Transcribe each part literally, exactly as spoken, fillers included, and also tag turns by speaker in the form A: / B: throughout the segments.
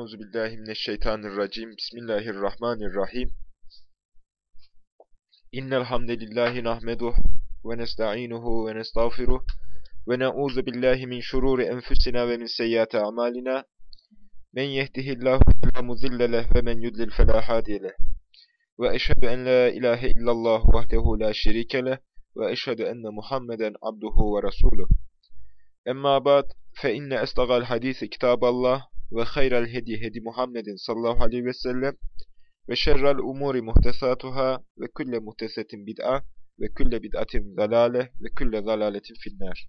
A: Euzubillahimineşşeytanirracim. Bismillahirrahmanirrahim. İnnel hamdelellahi nahmeduhu ve nestainuhu ve nestağfiruh ve na'uzu billahi min şururi enfusina ve min seyyiati amalina. Men yehdihillahu fela mudille leh ve men yudlil fela hadiye leh. Ve eşhedü en la ilahe illallah vahdehu la şerike leh ve eşhedü enne Muhammeden abduhu ve resuluh. Emma ba'd fe inne estağal hadisi kitaballah ve hayral hedi hedi Muhammedin sallallahu aleyhi ve sellem ve şerrel umuri muhtesatuhâ ve külle muhtesetin bid'a ve külle bid'atin zalâle ve külle zalâletin finnâr.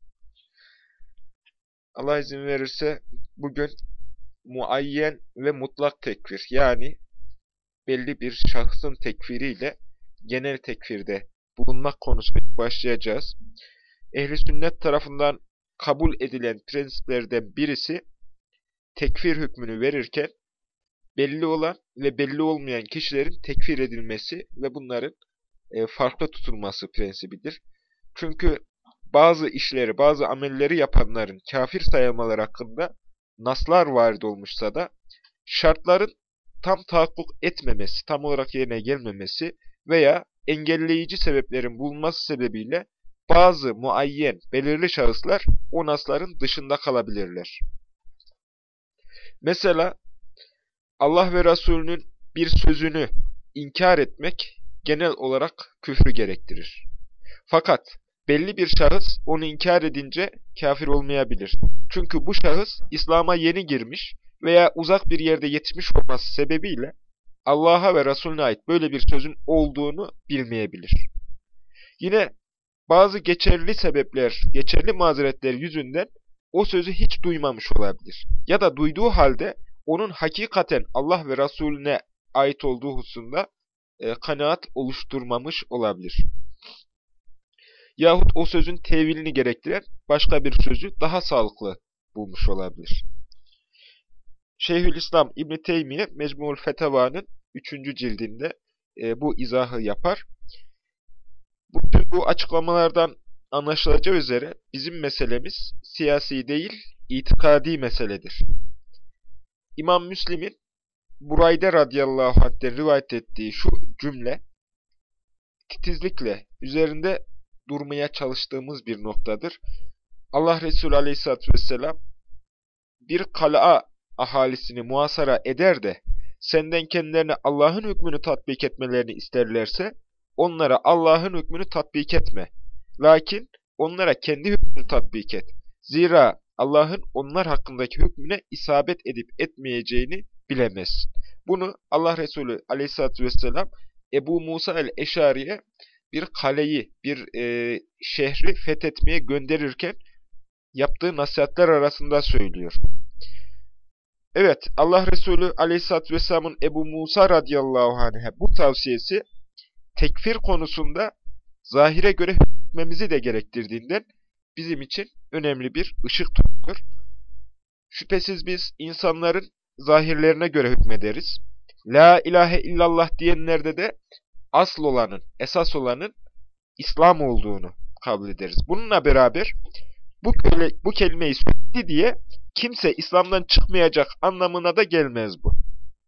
A: Allah izin verirse bugün muayyen ve mutlak tekfir, yani belli bir şahsın tekfiriyle genel tekfirde bulunmak konusuna başlayacağız. Ehl-i sünnet tarafından kabul edilen prensiplerden birisi, tekfir hükmünü verirken belli olan ve belli olmayan kişilerin tekfir edilmesi ve bunların e, farklı tutulması prensibidir. Çünkü bazı işleri, bazı amelleri yapanların kafir sayılmaları hakkında naslar varid olmuşsa da şartların tam tahakkuk etmemesi, tam olarak yerine gelmemesi veya engelleyici sebeplerin bulunması sebebiyle bazı muayyen, belirli şahıslar o nasların dışında kalabilirler. Mesela Allah ve Resulünün bir sözünü inkar etmek genel olarak küfrü gerektirir. Fakat belli bir şahıs onu inkar edince kafir olmayabilir. Çünkü bu şahıs İslam'a yeni girmiş veya uzak bir yerde yetişmiş olması sebebiyle Allah'a ve Resulüne ait böyle bir sözün olduğunu bilmeyebilir. Yine bazı geçerli sebepler, geçerli mazeretler yüzünden o sözü hiç duymamış olabilir. Ya da duyduğu halde onun hakikaten Allah ve Resulüne ait olduğu hususunda e, kanaat oluşturmamış olabilir. Yahut o sözün tevilini gerektiren başka bir sözü daha sağlıklı bulmuş olabilir. Şeyhülislam İbn Teymiye Mecmu'l Fetava'nın üçüncü cildinde e, bu izahı yapar. Bu, bu açıklamalardan anlaşılacağı üzere bizim meselemiz siyasi değil, itikadi meseledir. İmam Müslim'in Burayde radıyallahu anh'ten rivayet ettiği şu cümle, titizlikle üzerinde durmaya çalıştığımız bir noktadır. Allah Resulü aleyhissalatü vesselam bir kal'a ahalisini muhasara eder de senden kendilerine Allah'ın hükmünü tatbik etmelerini isterlerse onlara Allah'ın hükmünü tatbik etme. Lakin onlara kendi hükmünü tatbik et. Zira Allah'ın onlar hakkındaki hükmüne isabet edip etmeyeceğini bilemezsin. Bunu Allah Resulü aleyhissalatü vesselam Ebu Musa el-Eşari'ye bir kaleyi, bir e, şehri fethetmeye gönderirken yaptığı nasihatler arasında söylüyor. Evet, Allah Resulü aleyhissalatü vesselamın Ebu Musa radıyallahu anh'e bu tavsiyesi tekfir konusunda zahire göre hükmetmemizi de gerektirdiğinden bizim için önemli bir ışık tutar. Şüphesiz biz insanların zahirlerine göre hükmederiz. La ilahe illallah diyenlerde de asıl olanın, esas olanın İslam olduğunu kabul ederiz. Bununla beraber bu, bu kelimeyi söyledi diye kimse İslam'dan çıkmayacak anlamına da gelmez bu.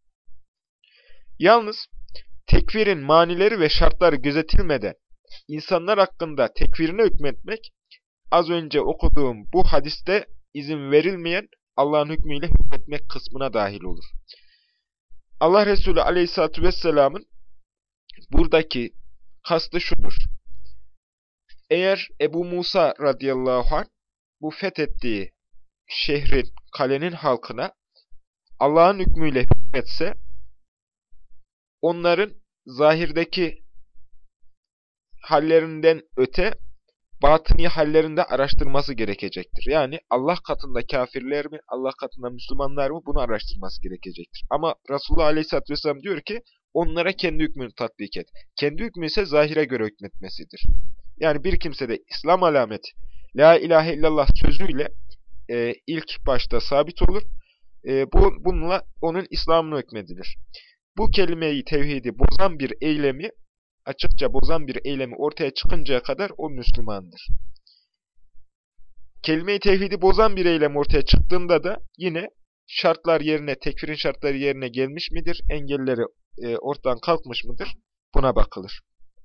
A: Yalnız tekfirin manileri ve şartları gözetilmeden insanlar hakkında tekfirine hükmetmek, az önce okuduğum bu hadiste izin verilmeyen Allah'ın hükmüyle hükmetmek kısmına dahil olur. Allah Resulü aleyhissalatü vesselamın buradaki kastı şudur. Eğer Ebu Musa radıyallahu anh bu fethettiği şehrin, kalenin halkına Allah'ın hükmüyle hükmetse, onların zahirdeki hallerinden öte batıni hallerinde araştırması gerekecektir. Yani Allah katında kafirler mi, Allah katında Müslümanlar mı, bunu araştırması gerekecektir. Ama Resulullah Aleyhisselatü Vesselam diyor ki onlara kendi hükmünü tatbik et. Kendi hükmü ise zahire göre hükmetmesidir. Yani bir kimse de İslam alameti La ilahe illallah sözüyle e, ilk başta sabit olur. E, bu, bununla onun İslam'ını hükmedilir. Bu kelimeyi, tevhidi bozan bir eylemi, açıkça bozan bir eylemi ortaya çıkıncaya kadar o Müslümandır. Kelime-i tevhidi bozan bir eylem ortaya çıktığında da yine şartlar yerine, tekfirin şartları yerine gelmiş midir? Engelleri e, ortadan kalkmış mıdır? Buna bakılır.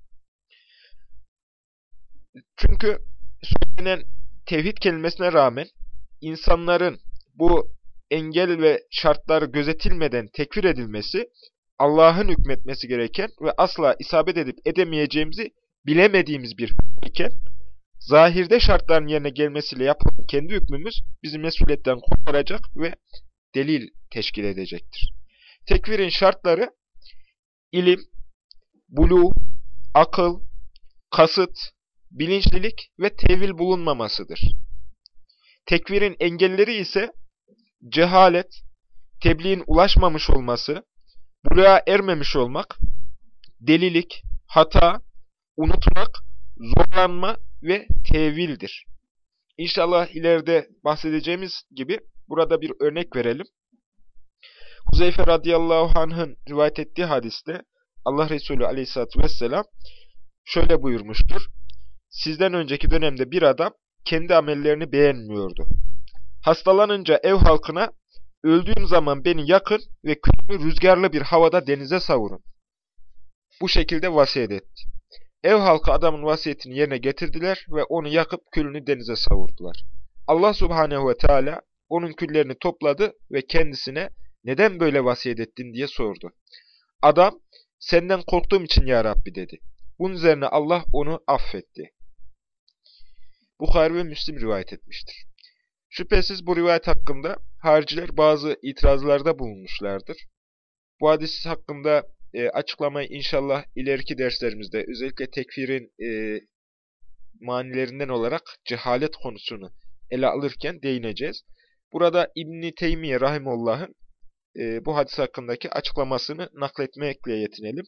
A: Çünkü söylenen tevhid kelimesine rağmen insanların bu engel ve şartlar gözetilmeden tekfir edilmesi, Allah'ın hükmetmesi gereken ve asla isabet edip edemeyeceğimizi bilemediğimiz bir hükmüken, zahirde şartların yerine gelmesiyle yapılan kendi hükmümüz bizi mesuliyetten kurtaracak ve delil teşkil edecektir. Tekfirin şartları ilim, buluğ, akıl, kasıt, bilinçlilik ve tevil bulunmamasıdır. Tekfirin engelleri ise cehalet, tebliğin ulaşmamış olması, buluğa ermemiş olmak, delilik, hata, unutmak, zorlanma ve tevildir. İnşallah ileride bahsedeceğimiz gibi burada bir örnek verelim. Huzeyfe radıyallahu anh'ın rivayet ettiği hadiste Allah Resulü aleyhissalatü vesselam şöyle buyurmuştur. Sizden önceki dönemde bir adam kendi amellerini beğenmiyordu. Hastalanınca ev halkına öldüğüm zaman beni yakın ve külümü rüzgarlı bir havada denize savurun. Bu şekilde vasiyet etti. Ev halkı adamın vasiyetini yerine getirdiler ve onu yakıp külünü denize savurdular. Allah subhanehu ve teala onun küllerini topladı ve kendisine neden böyle vasiyet ettin diye sordu. Adam senden korktuğum için ya Rabbi dedi. Bunun üzerine Allah onu affetti. Bukhari ve Müslim rivayet etmiştir. Şüphesiz bu rivayet hakkında hariciler bazı itirazlarda bulunmuşlardır. Bu hadis hakkında e, açıklamayı inşallah ileriki derslerimizde özellikle tekfirin e, manilerinden olarak cehalet konusunu ele alırken değineceğiz. Burada İbn-i Teymiye rahimullah'ın e, bu hadis hakkındaki açıklamasını nakletmekle yetinelim.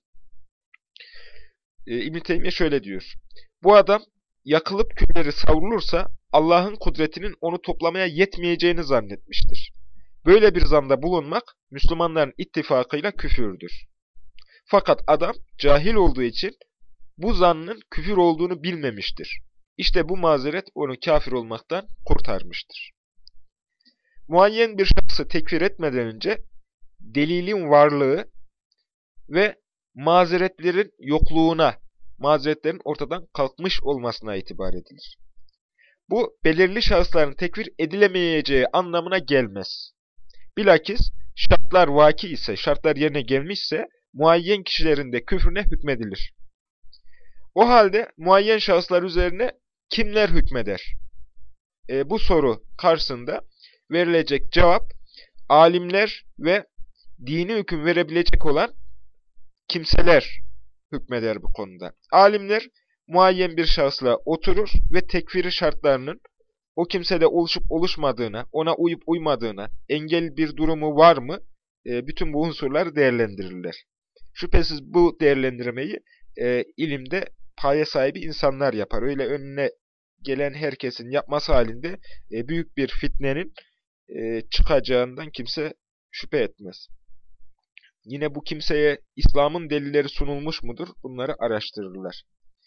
A: E, İbn-i Teymiye şöyle diyor. Bu adam yakılıp külleri savrulursa Allah'ın kudretinin onu toplamaya yetmeyeceğini zannetmiştir. Böyle bir zanda bulunmak Müslümanların ittifakıyla küfürdür. Fakat adam cahil olduğu için bu zannın küfür olduğunu bilmemiştir. İşte bu mazeret onu kafir olmaktan kurtarmıştır. Muayyen bir şahsı tekfir etmeden önce delilin varlığı ve mazeretlerin yokluğuna, mazeretlerin ortadan kalkmış olmasına itibar edilir. Bu belirli şahısların tekfir edilemeyeceği anlamına gelmez. Bilakis şartlar vaki ise, şartlar yerine gelmişse muayyen kişilerin de küfrüne hükmedilir. O halde muayyen şahıslar üzerine kimler hükmeder? E, bu soru karşısında verilecek cevap alimler ve dini hüküm verebilecek olan kimseler hükmeder bu konuda. Alimler muayyen bir şahısla oturur ve tekfiri şartlarının o kimsede oluşup oluşmadığına, ona uyup uymadığına, engel bir durumu var mı, e, bütün bu unsurları değerlendirirler. Şüphesiz bu değerlendirmeyi e, ilimde paye sahibi insanlar yapar. Öyle önüne gelen herkesin yapması halinde e, büyük bir fitnenin e, çıkacağından kimse şüphe etmez. Yine bu kimseye İslam'ın delilleri sunulmuş mudur? Bunları araştırırlar.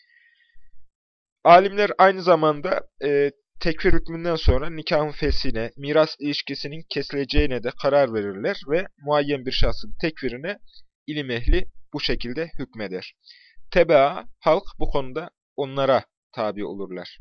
A: Alimler aynı zamanda e, tekfir hükmünden sonra nikahın feshine, miras ilişkisinin kesileceğine de karar verirler ve muayyen bir şahsın tekfirine ilim ehli bu şekilde hükmeder. Tebaa, halk bu konuda onlara tabi olurlar.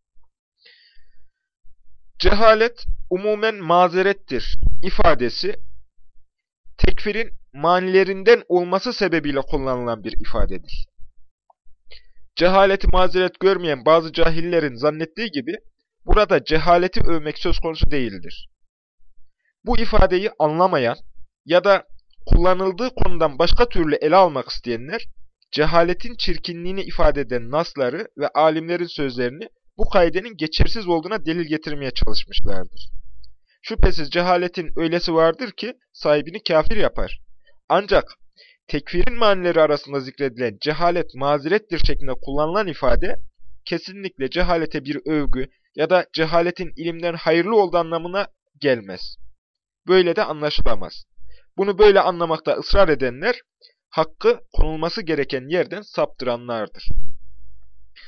A: Cehalet umumen mazerettir ifadesi, tekfirin manilerinden olması sebebiyle kullanılan bir ifadedir. Cehaleti mazeret görmeyen bazı cahillerin zannettiği gibi, burada cehaleti övmek söz konusu değildir. Bu ifadeyi anlamayan ya da kullanıldığı konudan başka türlü ele almak isteyenler, cehaletin çirkinliğini ifade eden nasları ve alimlerin sözlerini bu kaidenin geçersiz olduğuna delil getirmeye çalışmışlardır. Şüphesiz cehaletin öylesi vardır ki sahibini kafir yapar. Ancak tekfirin manileri arasında zikredilen cehalet mazerettir şeklinde kullanılan ifade, kesinlikle cehalete bir övgü ya da cehaletin ilimden hayırlı olduğu anlamına gelmez. Böyle de anlaşılamaz. Bunu böyle anlamakta ısrar edenler, hakkı konulması gereken yerden saptıranlardır.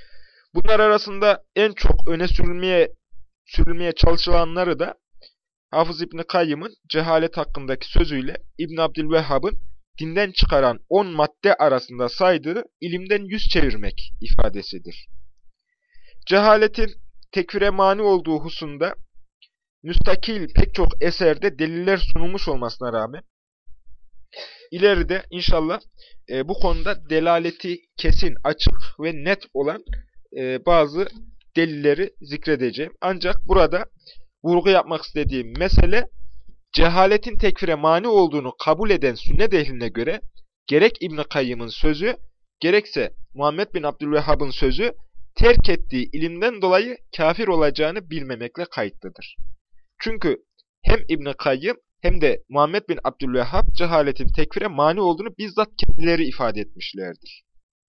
A: Bunlar arasında en çok öne sürülmeye, sürülmeye çalışılanları da Hafız İbn Kayyım'ın cehalet hakkındaki sözüyle İbn Abdülvehhab'ın dinden çıkaran on madde arasında saydığı ilimden yüz çevirmek ifadesidir. Cehaletin tekfire mani olduğu hususunda müstakil pek çok eserde deliller sunulmuş olmasına rağmen ileride inşallah e, bu konuda delaleti kesin, açık ve net olan e, bazı delilleri zikredeceğim. Ancak burada vurgu yapmak istediğim mesele, cehaletin tekfire mani olduğunu kabul eden sünnet ehline göre gerek İbn Kayyım'ın sözü, gerekse Muhammed bin Abdülvehhab'ın sözü terk ettiği ilimden dolayı kafir olacağını bilmemekle kayıtlıdır. Çünkü hem İbn Kayyım hem de Muhammed bin Abdülvehhab cehaletin tekfire mani olduğunu bizzat kendileri ifade etmişlerdir.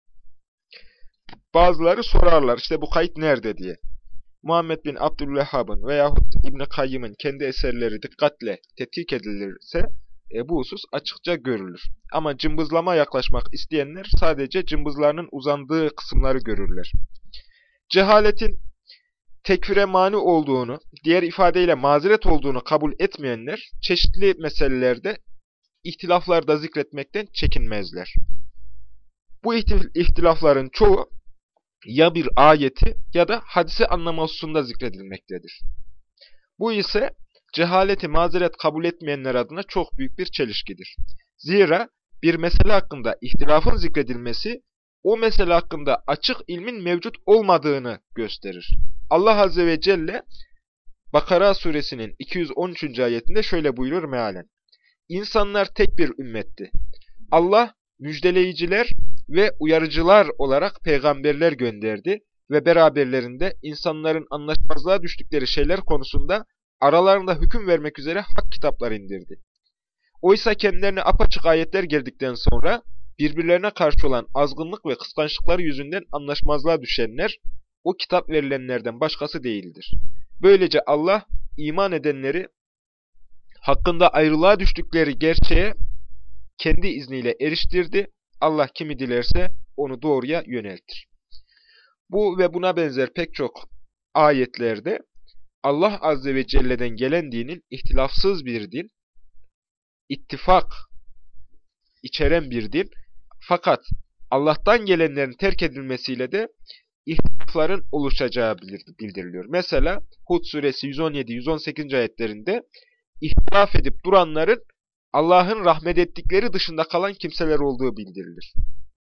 A: Bazıları sorarlar, işte bu kayıt nerede diye. Muhammed bin Abdülvehhab'ın veyahut İbn Kayyım'ın kendi eserleri dikkatle tetkik edilirse e, bu husus açıkça görülür. Ama cımbızlama yaklaşmak isteyenler sadece cımbızlarının uzandığı kısımları görürler. Cehaletin tekfire mani olduğunu, diğer ifadeyle mazeret olduğunu kabul etmeyenler çeşitli meselelerde ihtilaflarda zikretmekten çekinmezler. Bu ihtilafların çoğu ya bir ayeti ya da hadisi anlama hususunda zikredilmektedir. Bu ise cehaleti mazeret kabul etmeyenler adına çok büyük bir çelişkidir. Zira bir mesele hakkında ihtilafın zikredilmesi, o mesele hakkında açık ilmin mevcut olmadığını gösterir. Allah Azze ve Celle Bakara suresinin iki yüz on üçüncü ayetinde şöyle buyurur mealen: İnsanlar tek bir ümmetti. Allah müjdeleyiciler ve uyarıcılar olarak peygamberler gönderdi ve beraberlerinde insanların anlaşmazlığa düştükleri şeyler konusunda aralarında hüküm vermek üzere hak kitaplar indirdi. Oysa kendilerine apaçık ayetler geldikten sonra birbirlerine karşı olan azgınlık ve kıskançlıkları yüzünden anlaşmazlığa düşenler o kitap verilenlerden başkası değildir. Böylece Allah iman edenleri hakkında ayrılığa düştükleri gerçeğe kendi izniyle eriştirdi. Allah kimi dilerse onu doğruya yöneltir. Bu ve buna benzer pek çok ayetlerde Allah Azze ve Celle'den gelen dinin ihtilafsız bir din, ittifak içeren bir din, fakat Allah'tan gelenlerin terk edilmesiyle de ihtilafların oluşacağı bildiriliyor. Mesela Hud suresi yüz on yedi yüz on sekiz ayetlerinde ihtilaf edip duranların Allah'ın rahmet ettikleri dışında kalan kimseler olduğu bildirilir.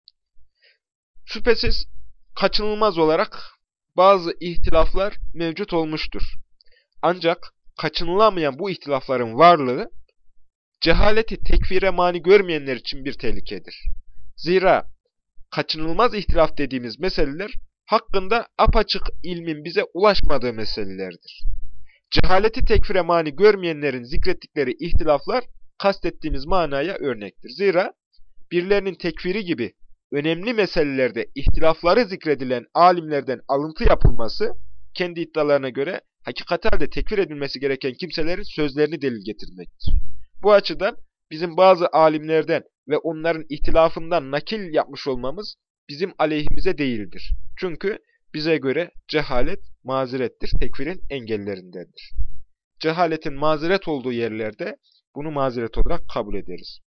A: Şüphesiz kaçınılmaz olarak bazı ihtilaflar mevcut olmuştur. Ancak kaçınılamayan bu ihtilafların varlığı, cehaleti tekfire mani görmeyenler için bir tehlikedir. Zira kaçınılmaz ihtilaf dediğimiz meseleler hakkında apaçık ilmin bize ulaşmadığı meselelerdir. Cehaleti tekfire mani görmeyenlerin zikrettikleri ihtilaflar kastettiğimiz manaya örnektir. Zira birilerinin tekfiri gibi önemli meselelerde ihtilafları zikredilen alimlerden alıntı yapılması, kendi iddialarına göre hakikaten de tekfir edilmesi gereken kimselerin sözlerini delil getirmektir. Bu açıdan bizim bazı alimlerden ve onların ihtilafından nakil yapmış olmamız bizim aleyhimize değildir. Çünkü bize göre cehalet mazerettir, tekfirin engellerindendir. Cehaletin mazeret olduğu yerlerde bunu mazeret olarak kabul ederiz.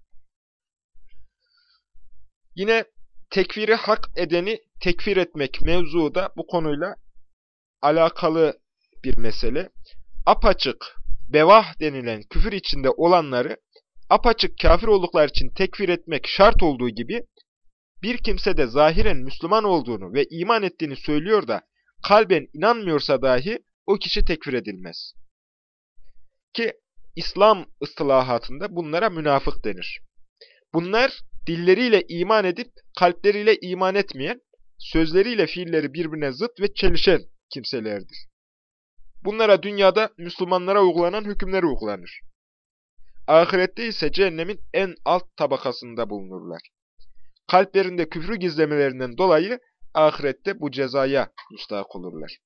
A: Yine tekfiri hak edeni tekfir etmek mevzuu da bu konuyla alakalı bir mesele. Apaçık, bevah denilen küfür içinde olanları apaçık kafir oldukları için tekfir etmek şart olduğu gibi, bir kimse de zahiren Müslüman olduğunu ve iman ettiğini söylüyor da kalben inanmıyorsa dahi o kişi tekfir edilmez. Ki İslam ıstılahatında bunlara münafık denir. Bunlar dilleriyle iman edip kalpleriyle iman etmeyen, sözleriyle fiilleri birbirine zıt ve çelişen kimselerdir. Bunlara dünyada Müslümanlara uygulanan hükümler uygulanır. Ahirette ise cehennemin en alt tabakasında bulunurlar. Kalplerinde küfrü gizlemelerinden dolayı ahirette bu cezaya müstahak olurlar.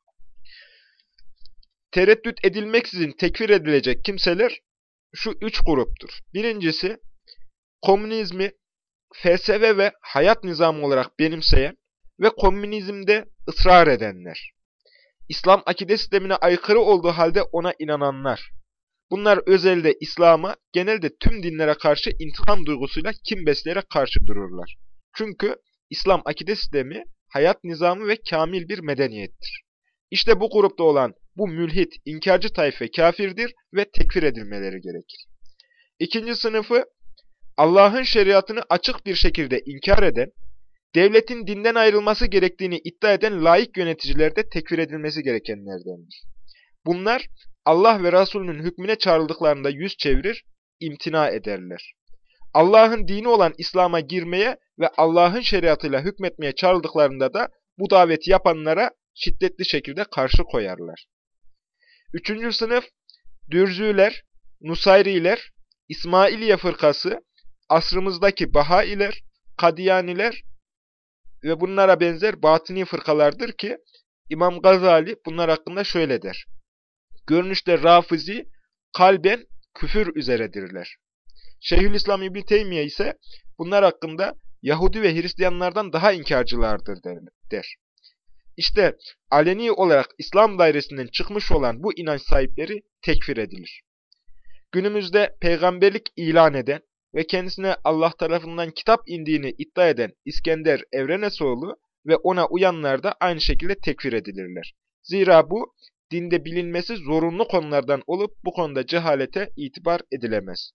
A: Tereddüt edilmeksizin tekfir edilecek kimseler şu üç gruptur. Birincisi, komünizmi felsefe ve hayat nizamı olarak benimseyen ve komünizmde ısrar edenler. İslam akide sistemine aykırı olduğu halde ona inananlar. Bunlar özelde İslam'a, genelde tüm dinlere karşı intikam duygusuyla kin besleyerek karşı dururlar. Çünkü İslam akide sistemi, hayat nizamı ve kamil bir medeniyettir. İşte bu grupta olan bu mülhit, inkarcı tayfe kafirdir ve tekfir edilmeleri gerekir. İkinci sınıfı, Allah'ın şeriatını açık bir şekilde inkar eden, devletin dinden ayrılması gerektiğini iddia eden laik yöneticiler de tekfir edilmesi gerekenlerdendir. Bunlar Allah ve Resulünün hükmüne çağrıldıklarında yüz çevirir, imtina ederler. Allah'ın dini olan İslam'a girmeye ve Allah'ın şeriatıyla hükmetmeye çağrıldıklarında da bu daveti yapanlara şiddetli şekilde karşı koyarlar. Üçüncü sınıf, Dürzüler, Nusayriler, İsmailiye fırkası, asrımızdaki Bahailer, Kadiyaniler ve bunlara benzer batini fırkalardır ki İmam Gazali bunlar hakkında şöyle der. Görünüşte Rafizi, kalben küfür üzeredirler. Şeyhülislam İbn Teymiye ise bunlar hakkında Yahudi ve Hristiyanlardan daha inkarcılardır der. İşte aleni olarak İslam dairesinden çıkmış olan bu inanç sahipleri tekfir edilir. Günümüzde peygamberlik ilan eden ve kendisine Allah tarafından kitap indiğini iddia eden İskender Evrenesoğlu ve ona uyanlar da aynı şekilde tekfir edilirler. Zira bu dinde bilinmesi zorunlu konulardan olup bu konuda cehalete itibar edilemez.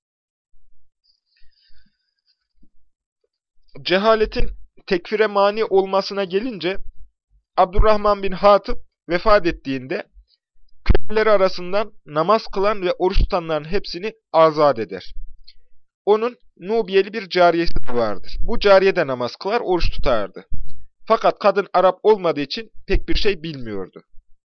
A: Cehaletin tekfire mani olmasına gelince Abdurrahman bin Hatip vefat ettiğinde köleleri arasından namaz kılan ve oruç tutanların hepsini azat eder. Onun Nubiyeli bir cariyesi vardır. Bu cariye de namaz kılar, oruç tutardı. Fakat kadın Arap olmadığı için pek bir şey bilmiyordu.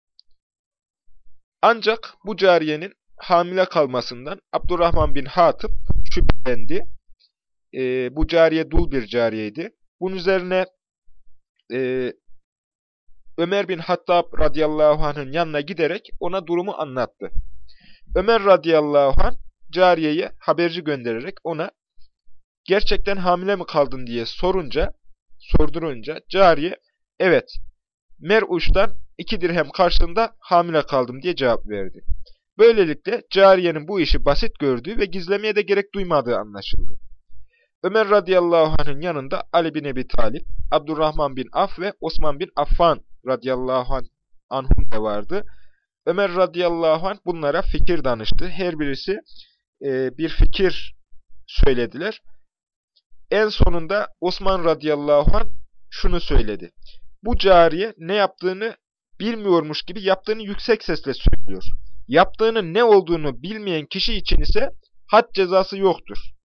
A: Ancak bu cariyenin hamile kalmasından Abdurrahman bin Hatip şüphelendi. E, bu cariye dul bir cariyeydi. Bunun üzerine e, Ömer bin Hattab radıyallahu anh'ın yanına giderek ona durumu anlattı. Ömer radıyallahu anh cariyeye haberci göndererek ona gerçekten hamile mi kaldın diye sorunca, sordurunca cariye evet Mer'uş'tan iki dirhem karşılığında hamile kaldım diye cevap verdi. Böylelikle cariyenin bu işi basit gördüğü ve gizlemeye de gerek duymadığı anlaşıldı. Ömer radıyallahu anh'ın yanında Ali bin Ebi Talip, Abdurrahman bin Af ve Osman bin Affan radıyallahu anhum da vardı. Ömer radıyallahu anh bunlara fikir danıştı. Her birisi e, bir fikir söylediler. En sonunda Osman radıyallahu anh şunu söyledi. Bu cariye ne yaptığını bilmiyormuş gibi yaptığını yüksek sesle söylüyor. Yaptığının ne olduğunu bilmeyen kişi için ise had cezası yoktur.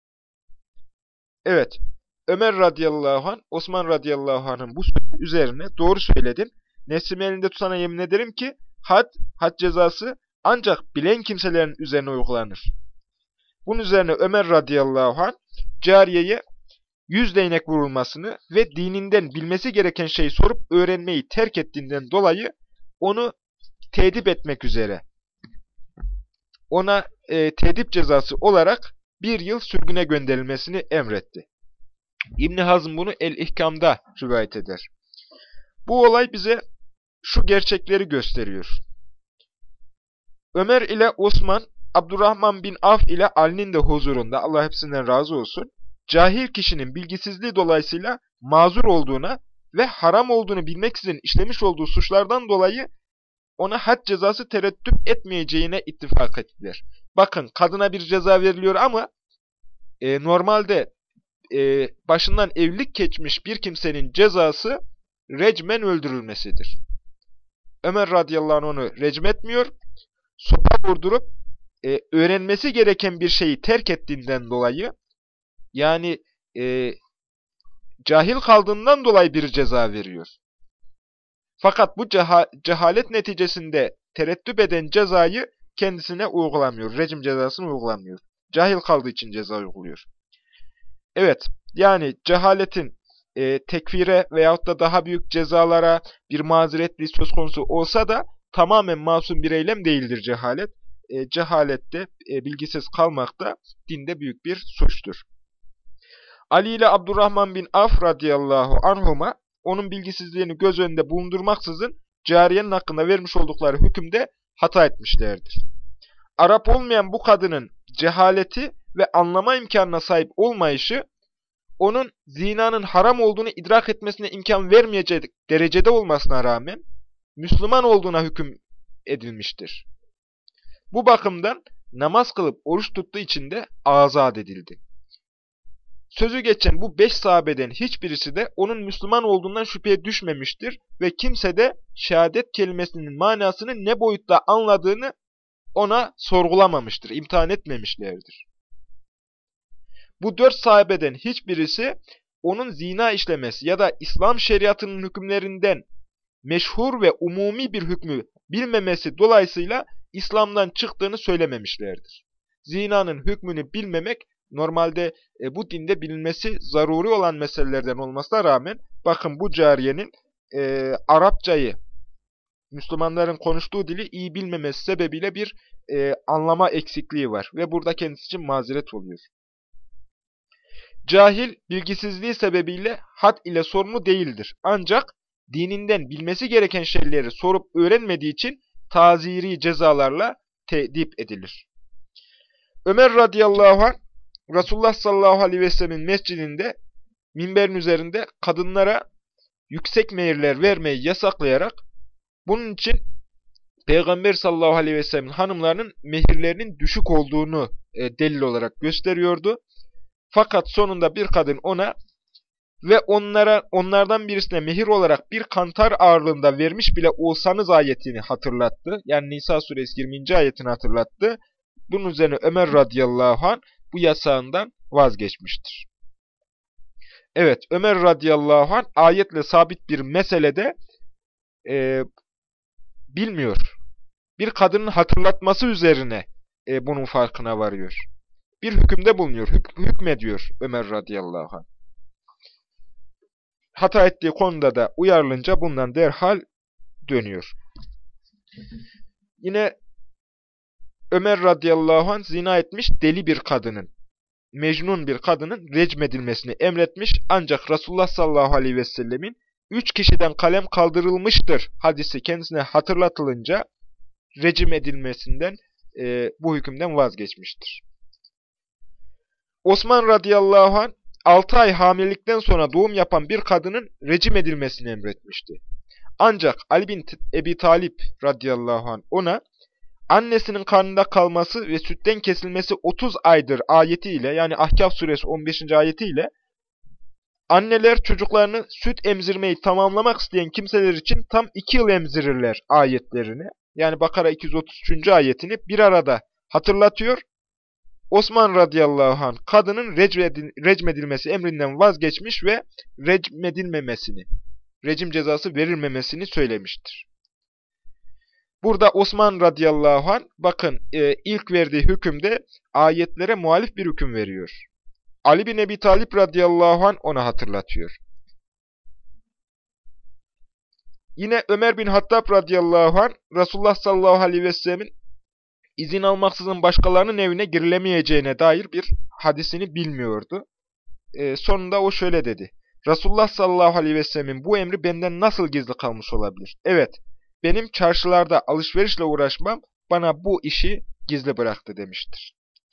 A: Evet, Ömer radıyallahu anh, Osman radıyallahu anh'ın bu sözü üzerine doğru söyledin. Nefsimi elinde tutana yemin ederim ki had, had cezası ancak bilen kimselerin üzerine uygulanır. Bunun üzerine Ömer radıyallahu anh cariyeye yüz değnek vurulmasını ve dininden bilmesi gereken şeyi sorup öğrenmeyi terk ettiğinden dolayı onu tedip etmek üzere ona e, tedip cezası olarak bir yıl sürgüne gönderilmesini emretti. İbn Hazm bunu El-İhkam'da rivayet eder. Bu olay bize şu gerçekleri gösteriyor. Ömer ile Osman, Abdurrahman bin Af ile Ali'nin de huzurunda, Allah hepsinden razı olsun, cahil kişinin bilgisizliği dolayısıyla mazur olduğuna ve haram olduğunu bilmeksizin işlemiş olduğu suçlardan dolayı ona had cezası tereddüt etmeyeceğine ittifak ettiler. Bakın, kadına bir ceza veriliyor ama e, normalde e, başından evlilik geçmiş bir kimsenin cezası recmen öldürülmesidir. Ömer radıyallahu anh onu recmetmiyor, sopa vurdurup e, öğrenmesi gereken bir şeyi terk ettiğinden dolayı, yani e, cahil kaldığından dolayı bir ceza veriyor. Fakat bu ceha cehalet neticesinde tereddüt eden cezayı kendisine uygulamıyor. Rejim cezasını uygulamıyor. Cahil kaldığı için ceza uyguluyor. Evet, yani cehaletin e, tekfire veyahut da daha büyük cezalara bir mazeretliği söz konusu olsa da tamamen masum bir eylem değildir cehalet. E, cehalette e, bilgisiz kalmak da dinde büyük bir suçtur. Ali ile Abdurrahman bin Af radıyallahu anhuma onun bilgisizliğini göz önünde bulundurmaksızın cariyenin hakkında vermiş oldukları hükümde hata etmişlerdir. Arap olmayan bu kadının cehaleti ve anlama imkanına sahip olmayışı, onun zinanın haram olduğunu idrak etmesine imkan vermeyecek derecede olmasına rağmen Müslüman olduğuna hüküm edilmiştir. Bu bakımdan namaz kılıp oruç tuttuğu için de azat edildi. Sözü geçen bu beş sahabeden hiçbirisi de onun Müslüman olduğundan şüpheye düşmemiştir ve kimse de şehadet kelimesinin manasını ne boyutta anladığını ona sorgulamamıştır, imtihan etmemişlerdir. Bu dört sahabeden hiçbirisi onun zina işlemesi ya da İslam şeriatının hükümlerinden meşhur ve umumi bir hükmü bilmemesi dolayısıyla İslam'dan çıktığını söylememişlerdir. Zinanın hükmünü bilmemek normalde e, bu dinde bilinmesi zaruri olan meselelerden olmasına rağmen bakın bu cariyenin e, Arapçayı, Müslümanların konuştuğu dili iyi bilmemesi sebebiyle bir e, anlama eksikliği var ve burada kendisi için mazeret oluyor. Cahil, bilgisizliği sebebiyle had ile sorumlu değildir. Ancak dininden bilmesi gereken şeyleri sorup öğrenmediği için taziri cezalarla te'dip edilir. Ömer radıyallahu anh, Resulullah sallallahu aleyhi ve sellemin mescidinde, minberin üzerinde kadınlara yüksek mehirler vermeyi yasaklayarak, bunun için Peygamber sallallahu aleyhi ve sellemin hanımlarının mehirlerinin düşük olduğunu e, delil olarak gösteriyordu. Fakat sonunda bir kadın ona ve onlara onlardan birisine mehir olarak bir kantar ağırlığında vermiş bile olsanız ayetini hatırlattı. Yani Nisa suresi yirminci ayetini hatırlattı. Bunun üzerine Ömer radıyallahu anh bu yasağından vazgeçmiştir. Evet, Ömer radıyallahu anh ayetle sabit bir meselede e, bilmiyor. Bir kadının hatırlatması üzerine e, bunun farkına varıyor. Bir hükümde bulunuyor, hük hükmediyor Ömer radıyallahu anh. Hata ettiği konuda da uyarılınca bundan derhal dönüyor. Yine Ömer radıyallahu anh zina etmiş deli bir kadının, mecnun bir kadının recmedilmesini emretmiş. Ancak Resulullah sallallahu aleyhi ve sellemin üç kişiden kalem kaldırılmıştır hadisi kendisine hatırlatılınca recim edilmesinden, e, bu hükümden vazgeçmiştir. Osman radıyallahu anh altı ay hamilelikten sonra doğum yapan bir kadının recim edilmesini emretmişti. Ancak Ali bin Ebi Talip radıyallahu anh ona annesinin karnında kalması ve sütten kesilmesi otuz aydır ayetiyle, yani Ahkaf suresi on beşinci ayetiyle anneler çocuklarını süt emzirmeyi tamamlamak isteyen kimseler için tam iki yıl emzirirler ayetlerini, yani Bakara iki yüz otuz üçüncü ayetini bir arada hatırlatıyor. Osman radıyallahu anh kadının recmedilmesi emrinden vazgeçmiş ve recmedilmemesini, recim cezası verilmemesini söylemiştir. Burada Osman radıyallahu anh bakın e, ilk verdiği hükümde ayetlere muhalif bir hüküm veriyor. Ali bin Ebi Talip radıyallahu anh ona hatırlatıyor. Yine Ömer bin Hattab radıyallahu anh Resulullah sallallahu aleyhi ve sellemin izin almaksızın başkalarının evine girilemeyeceğine dair bir hadisini bilmiyordu. E, sonunda o şöyle dedi. Resulullah sallallahu aleyhi ve sellemin bu emri benden nasıl gizli kalmış olabilir? Evet, benim çarşılarda alışverişle uğraşmam bana bu işi gizli bıraktı demiştir.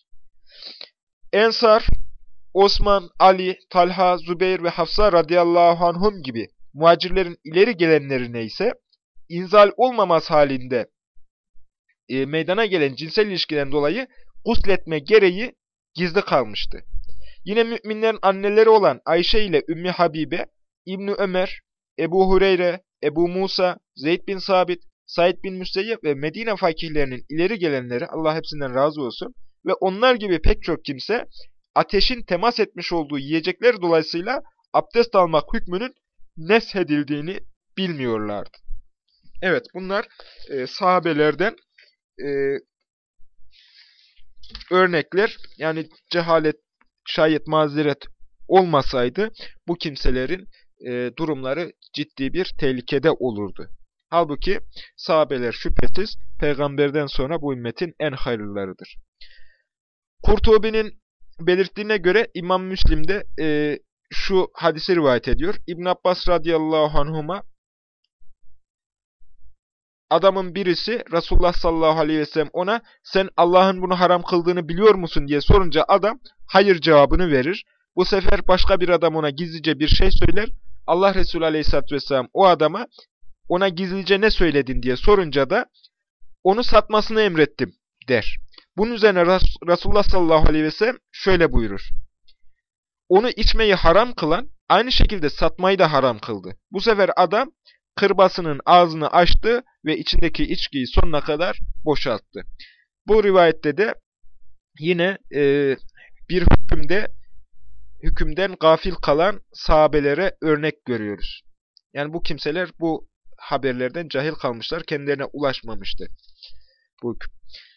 A: Ensar, Osman, Ali, Talha, Zübeyir ve Hafsa radıyallahu anhum gibi muhacirlerin ileri gelenlerine ise inzal olmaması halinde e, meydana gelen cinsel ilişkiden dolayı gusletme gereği gizli kalmıştı. Yine müminlerin anneleri olan Ayşe ile Ümmü Habibe, İbni Ömer, Ebu Hureyre, Ebu Musa, Zeyd bin Sabit, Said bin Müseyyep ve Medine fakihlerinin ileri gelenleri, Allah hepsinden razı olsun, ve onlar gibi pek çok kimse ateşin temas etmiş olduğu yiyecekler dolayısıyla abdest almak hükmünün neshedildiğini bilmiyorlardı. Evet, bunlar e, sahabelerden e, örnekler. Yani cehalet, şayet mazeret olmasaydı bu kimselerin e, durumları ciddi bir tehlikede olurdu. Halbuki sahabeler şüphesiz peygamberden sonra bu ümmetin en hayırlılarıdır. Kurtubi'nin belirttiğine göre İmam Müslim de e, şu hadisi rivayet ediyor. İbn Abbas radıyallahu anhuma adamın birisi Resulullah sallallahu aleyhi ve sellem ona sen Allah'ın bunu haram kıldığını biliyor musun diye sorunca adam hayır cevabını verir. Bu sefer başka bir adam ona gizlice bir şey söyler. Allah Resulü aleyhisselatü vesselam o adama ona gizlice ne söyledin diye sorunca da onu satmasını emrettim der. Bunun üzerine Resulullah sallallahu aleyhi ve sellem şöyle buyurur. Onu içmeyi haram kılan aynı şekilde satmayı da haram kıldı. Bu sefer adam kırbasının ağzını açtı ve içindeki içkiyi sonuna kadar boşalttı. Bu rivayette de yine e, bir hükümde hükümden gafil kalan sahabelere örnek görüyoruz. Yani bu kimseler bu haberlerden cahil kalmışlar, kendilerine ulaşmamıştı bu hüküm.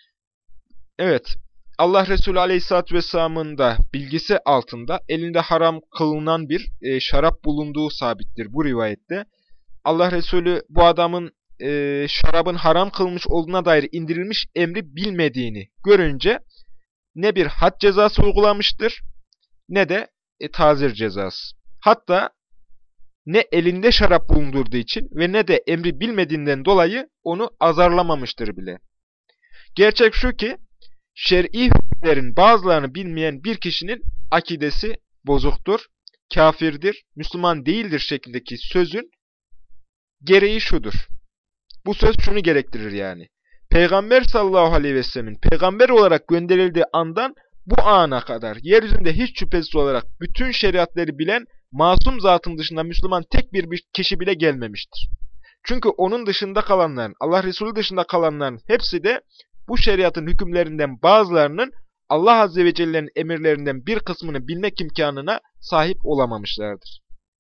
A: Evet, Allah Resulü Aleyhisselatü Vesselam'ın da bilgisi altında elinde haram kılınan bir e, şarap bulunduğu sabittir bu rivayette. Allah Resulü bu adamın e, şarabın haram kılmış olduğuna dair indirilmiş emri bilmediğini görünce ne bir had cezası uygulamıştır ne de e, tazir cezası. Hatta ne elinde şarap bulundurduğu için ve ne de emri bilmediğinden dolayı onu azarlamamıştır bile. Gerçek şu ki şer'i hükümlerin bazılarını bilmeyen bir kişinin akidesi bozuktur, kafirdir, Müslüman değildir şeklindeki sözün gereği şudur. Bu söz şunu gerektirir yani. Peygamber sallallahu aleyhi ve sellemin peygamber olarak gönderildiği andan bu ana kadar yeryüzünde hiç şüphesiz olarak bütün şeriatları bilen masum zatın dışında Müslüman tek bir kişi bile gelmemiştir. Çünkü onun dışında kalanların, Allah Resulü dışında kalanların hepsi de bu şeriatın hükümlerinden bazılarının Allah Azze ve Celle'nin emirlerinden bir kısmını bilmek imkanına sahip olamamışlardır.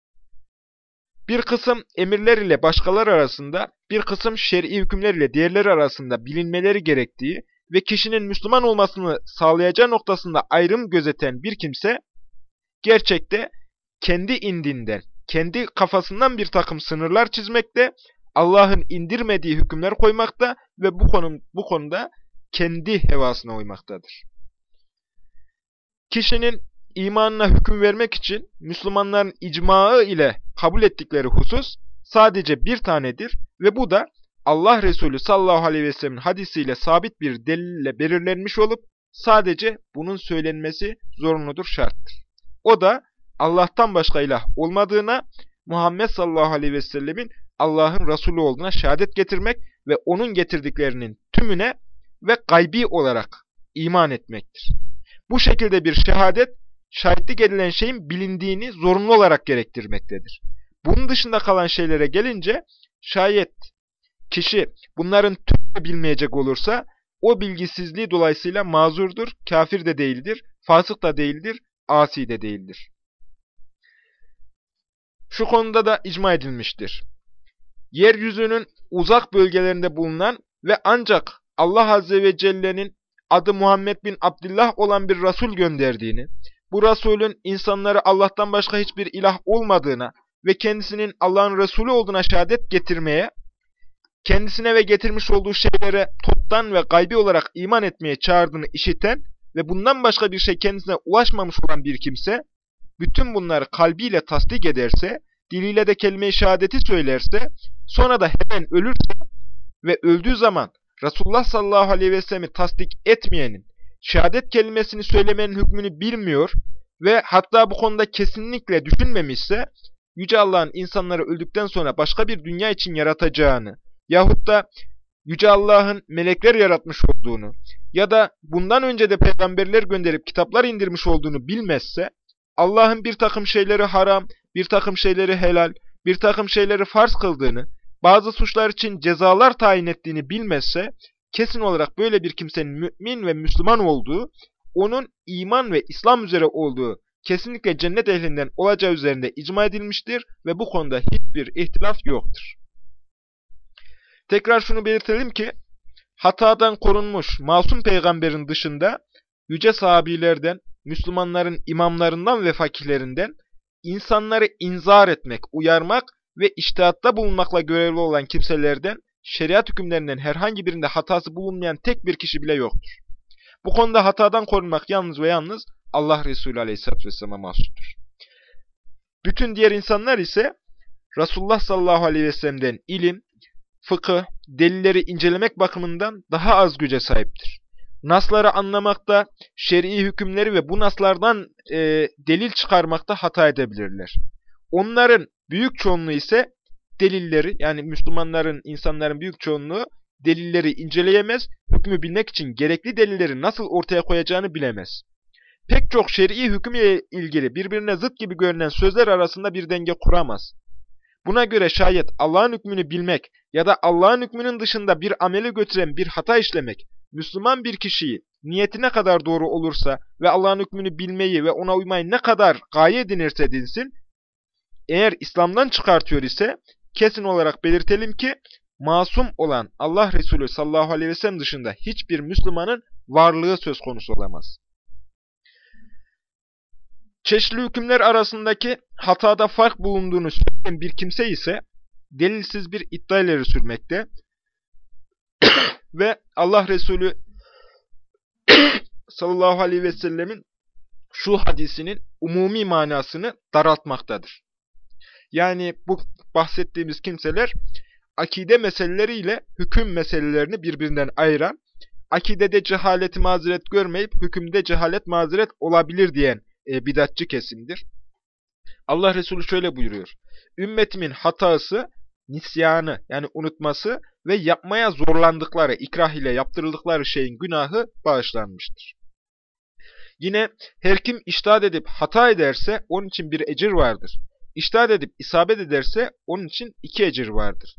A: Bir kısım emirler ile başkaları arasında, bir kısım şer'i hükümler ile diğerleri arasında bilinmeleri gerektiği ve kişinin Müslüman olmasını sağlayacağı noktasında ayrım gözeten bir kimse, gerçekte kendi indinden, kendi kafasından bir takım sınırlar çizmekte, Allah'ın indirmediği hükümler koymakta ve bu konu bu konuda kendi hevasına uymaktadır. Kişinin imanına hüküm vermek için Müslümanların icmaı ile kabul ettikleri husus sadece bir tanedir ve bu da Allah Resulü sallallahu aleyhi ve sellem'in hadisiyle sabit bir delille belirlenmiş olup sadece bunun söylenmesi zorunludur, şarttır. O da Allah'tan başka ilah olmadığına, Muhammed sallallahu aleyhi ve sellemin Allah'ın Resulü olduğuna şehadet getirmek ve onun getirdiklerinin tümüne ve gaybi olarak iman etmektir. Bu şekilde bir şehadet, şahitlik edilen şeyin bilindiğini zorunlu olarak gerektirmektedir. Bunun dışında kalan şeylere gelince, şayet kişi bunların tümünü bilmeyecek olursa, o bilgisizliği dolayısıyla mazurdur, kafir de değildir, fasık da değildir, asi de değildir. Şu konuda da icma edilmiştir. Yeryüzünün uzak bölgelerinde bulunan ve ancak Allah Azze ve Celle'nin adı Muhammed bin Abdullah olan bir Resul gönderdiğini, bu Resulün insanları Allah'tan başka hiçbir ilah olmadığına ve kendisinin Allah'ın Resulü olduğuna şehadet getirmeye, kendisine ve getirmiş olduğu şeylere toptan ve gaybi olarak iman etmeye çağırdığını işiten ve bundan başka bir şey kendisine ulaşmamış olan bir kimse, bütün bunları kalbiyle tasdik ederse, diliyle de kelime-i şehadeti söylerse, sonra da hemen ölürse ve öldüğü zaman Resulullah sallallahu aleyhi ve sellem'i tasdik etmeyenin, şehadet kelimesini söylemenin hükmünü bilmiyor ve hatta bu konuda kesinlikle düşünmemişse, Yüce Allah'ın insanları öldükten sonra başka bir dünya için yaratacağını yahut da Yüce Allah'ın melekler yaratmış olduğunu ya da bundan önce de peygamberler gönderip kitaplar indirmiş olduğunu bilmezse, Allah'ın bir takım şeyleri haram, bir takım şeyleri helal, bir takım şeyleri farz kıldığını, bazı suçlar için cezalar tayin ettiğini bilmezse, kesin olarak böyle bir kimsenin mümin ve Müslüman olduğu, onun iman ve İslam üzere olduğu, kesinlikle cennet ehlinden olacağı üzerinde icma edilmiştir ve bu konuda hiçbir ihtilaf yoktur. Tekrar şunu belirtelim ki, hatadan korunmuş masum peygamberin dışında, yüce sahabilerden, Müslümanların imamlarından ve fakihlerinden, insanları inzar etmek, uyarmak ve içtihatta bulunmakla görevli olan kimselerden, şeriat hükümlerinden herhangi birinde hatası bulunmayan tek bir kişi bile yoktur. Bu konuda hatadan korunmak yalnız ve yalnız Allah Resulü Aleyhisselatü Vesselam'a mahsustur. Bütün diğer insanlar ise Resulullah sallallahu aleyhi ve sellem'den ilim, fıkıh, delilleri incelemek bakımından daha az güce sahiptir. Nasları anlamakta, şer'i hükümleri ve bu naslardan e, delil çıkarmakta hata edebilirler. Onların büyük çoğunluğu ise delilleri, yani Müslümanların, insanların büyük çoğunluğu delilleri inceleyemez, hükmü bilmek için gerekli delilleri nasıl ortaya koyacağını bilemez. Pek çok şer'i hüküm ile ilgili birbirine zıt gibi görünen sözler arasında bir denge kuramaz. Buna göre şayet Allah'ın hükmünü bilmek ya da Allah'ın hükmünün dışında bir amele götüren bir hata işlemek, Müslüman bir kişiyi niyeti ne kadar doğru olursa ve Allah'ın hükmünü bilmeyi ve ona uymayı ne kadar gaye edinirse edinsin, eğer İslam'dan çıkartıyor ise kesin olarak belirtelim ki masum olan Allah Resulü sallallahu aleyhi ve sellem dışında hiçbir Müslümanın varlığı söz konusu olamaz. Çeşitli hükümler arasındaki hatada fark bulunduğunu söyleyen bir kimse ise delilsiz bir iddia ileri sürmekte ve Allah Resulü sallallahu aleyhi ve sellemin şu hadisinin umumi manasını daraltmaktadır. Yani bu bahsettiğimiz kimseler akide meseleleriyle hüküm meselelerini birbirinden ayıran, akidede cehaleti mazeret görmeyip hükümde cehalet mazeret olabilir diyen e, bidatçı kesimdir. Allah Resulü şöyle buyuruyor: ümmetimin hatası, nisyanı yani unutması ve yapmaya zorlandıkları, ikrah ile yaptırıldıkları şeyin günahı bağışlanmıştır. Yine her kim içtihat edip hata ederse onun için bir ecir vardır. İçtihat edip isabet ederse onun için iki ecir vardır.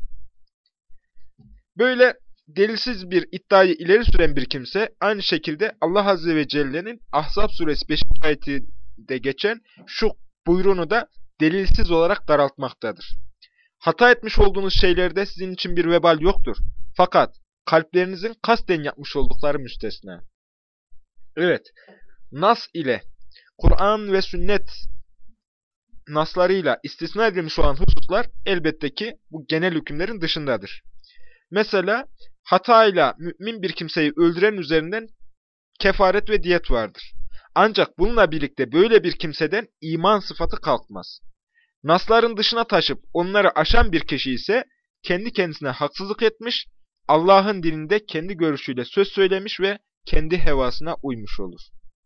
A: Böyle delilsiz bir iddiayı ileri süren bir kimse aynı şekilde Allah Azze ve Celle'nin Ahzab suresi beşinci ayetinde geçen şu buyruğunu da delilsiz olarak daraltmaktadır. Hata etmiş olduğunuz şeylerde sizin için bir vebal yoktur. Fakat kalplerinizin kasten yapmış oldukları müstesna. Evet, nas ile, Kur'an ve sünnet naslarıyla istisna edilmiş olan hususlar elbette ki bu genel hükümlerin dışındadır. Mesela hatayla mümin bir kimseyi öldüren üzerinden kefaret ve diyet vardır. Ancak bununla birlikte böyle bir kimseden iman sıfatı kalkmaz. Nasların dışına taşıp onları aşan bir kişi ise kendi kendisine haksızlık etmiş, Allah'ın dininde kendi görüşüyle söz söylemiş ve kendi hevasına uymuş olur.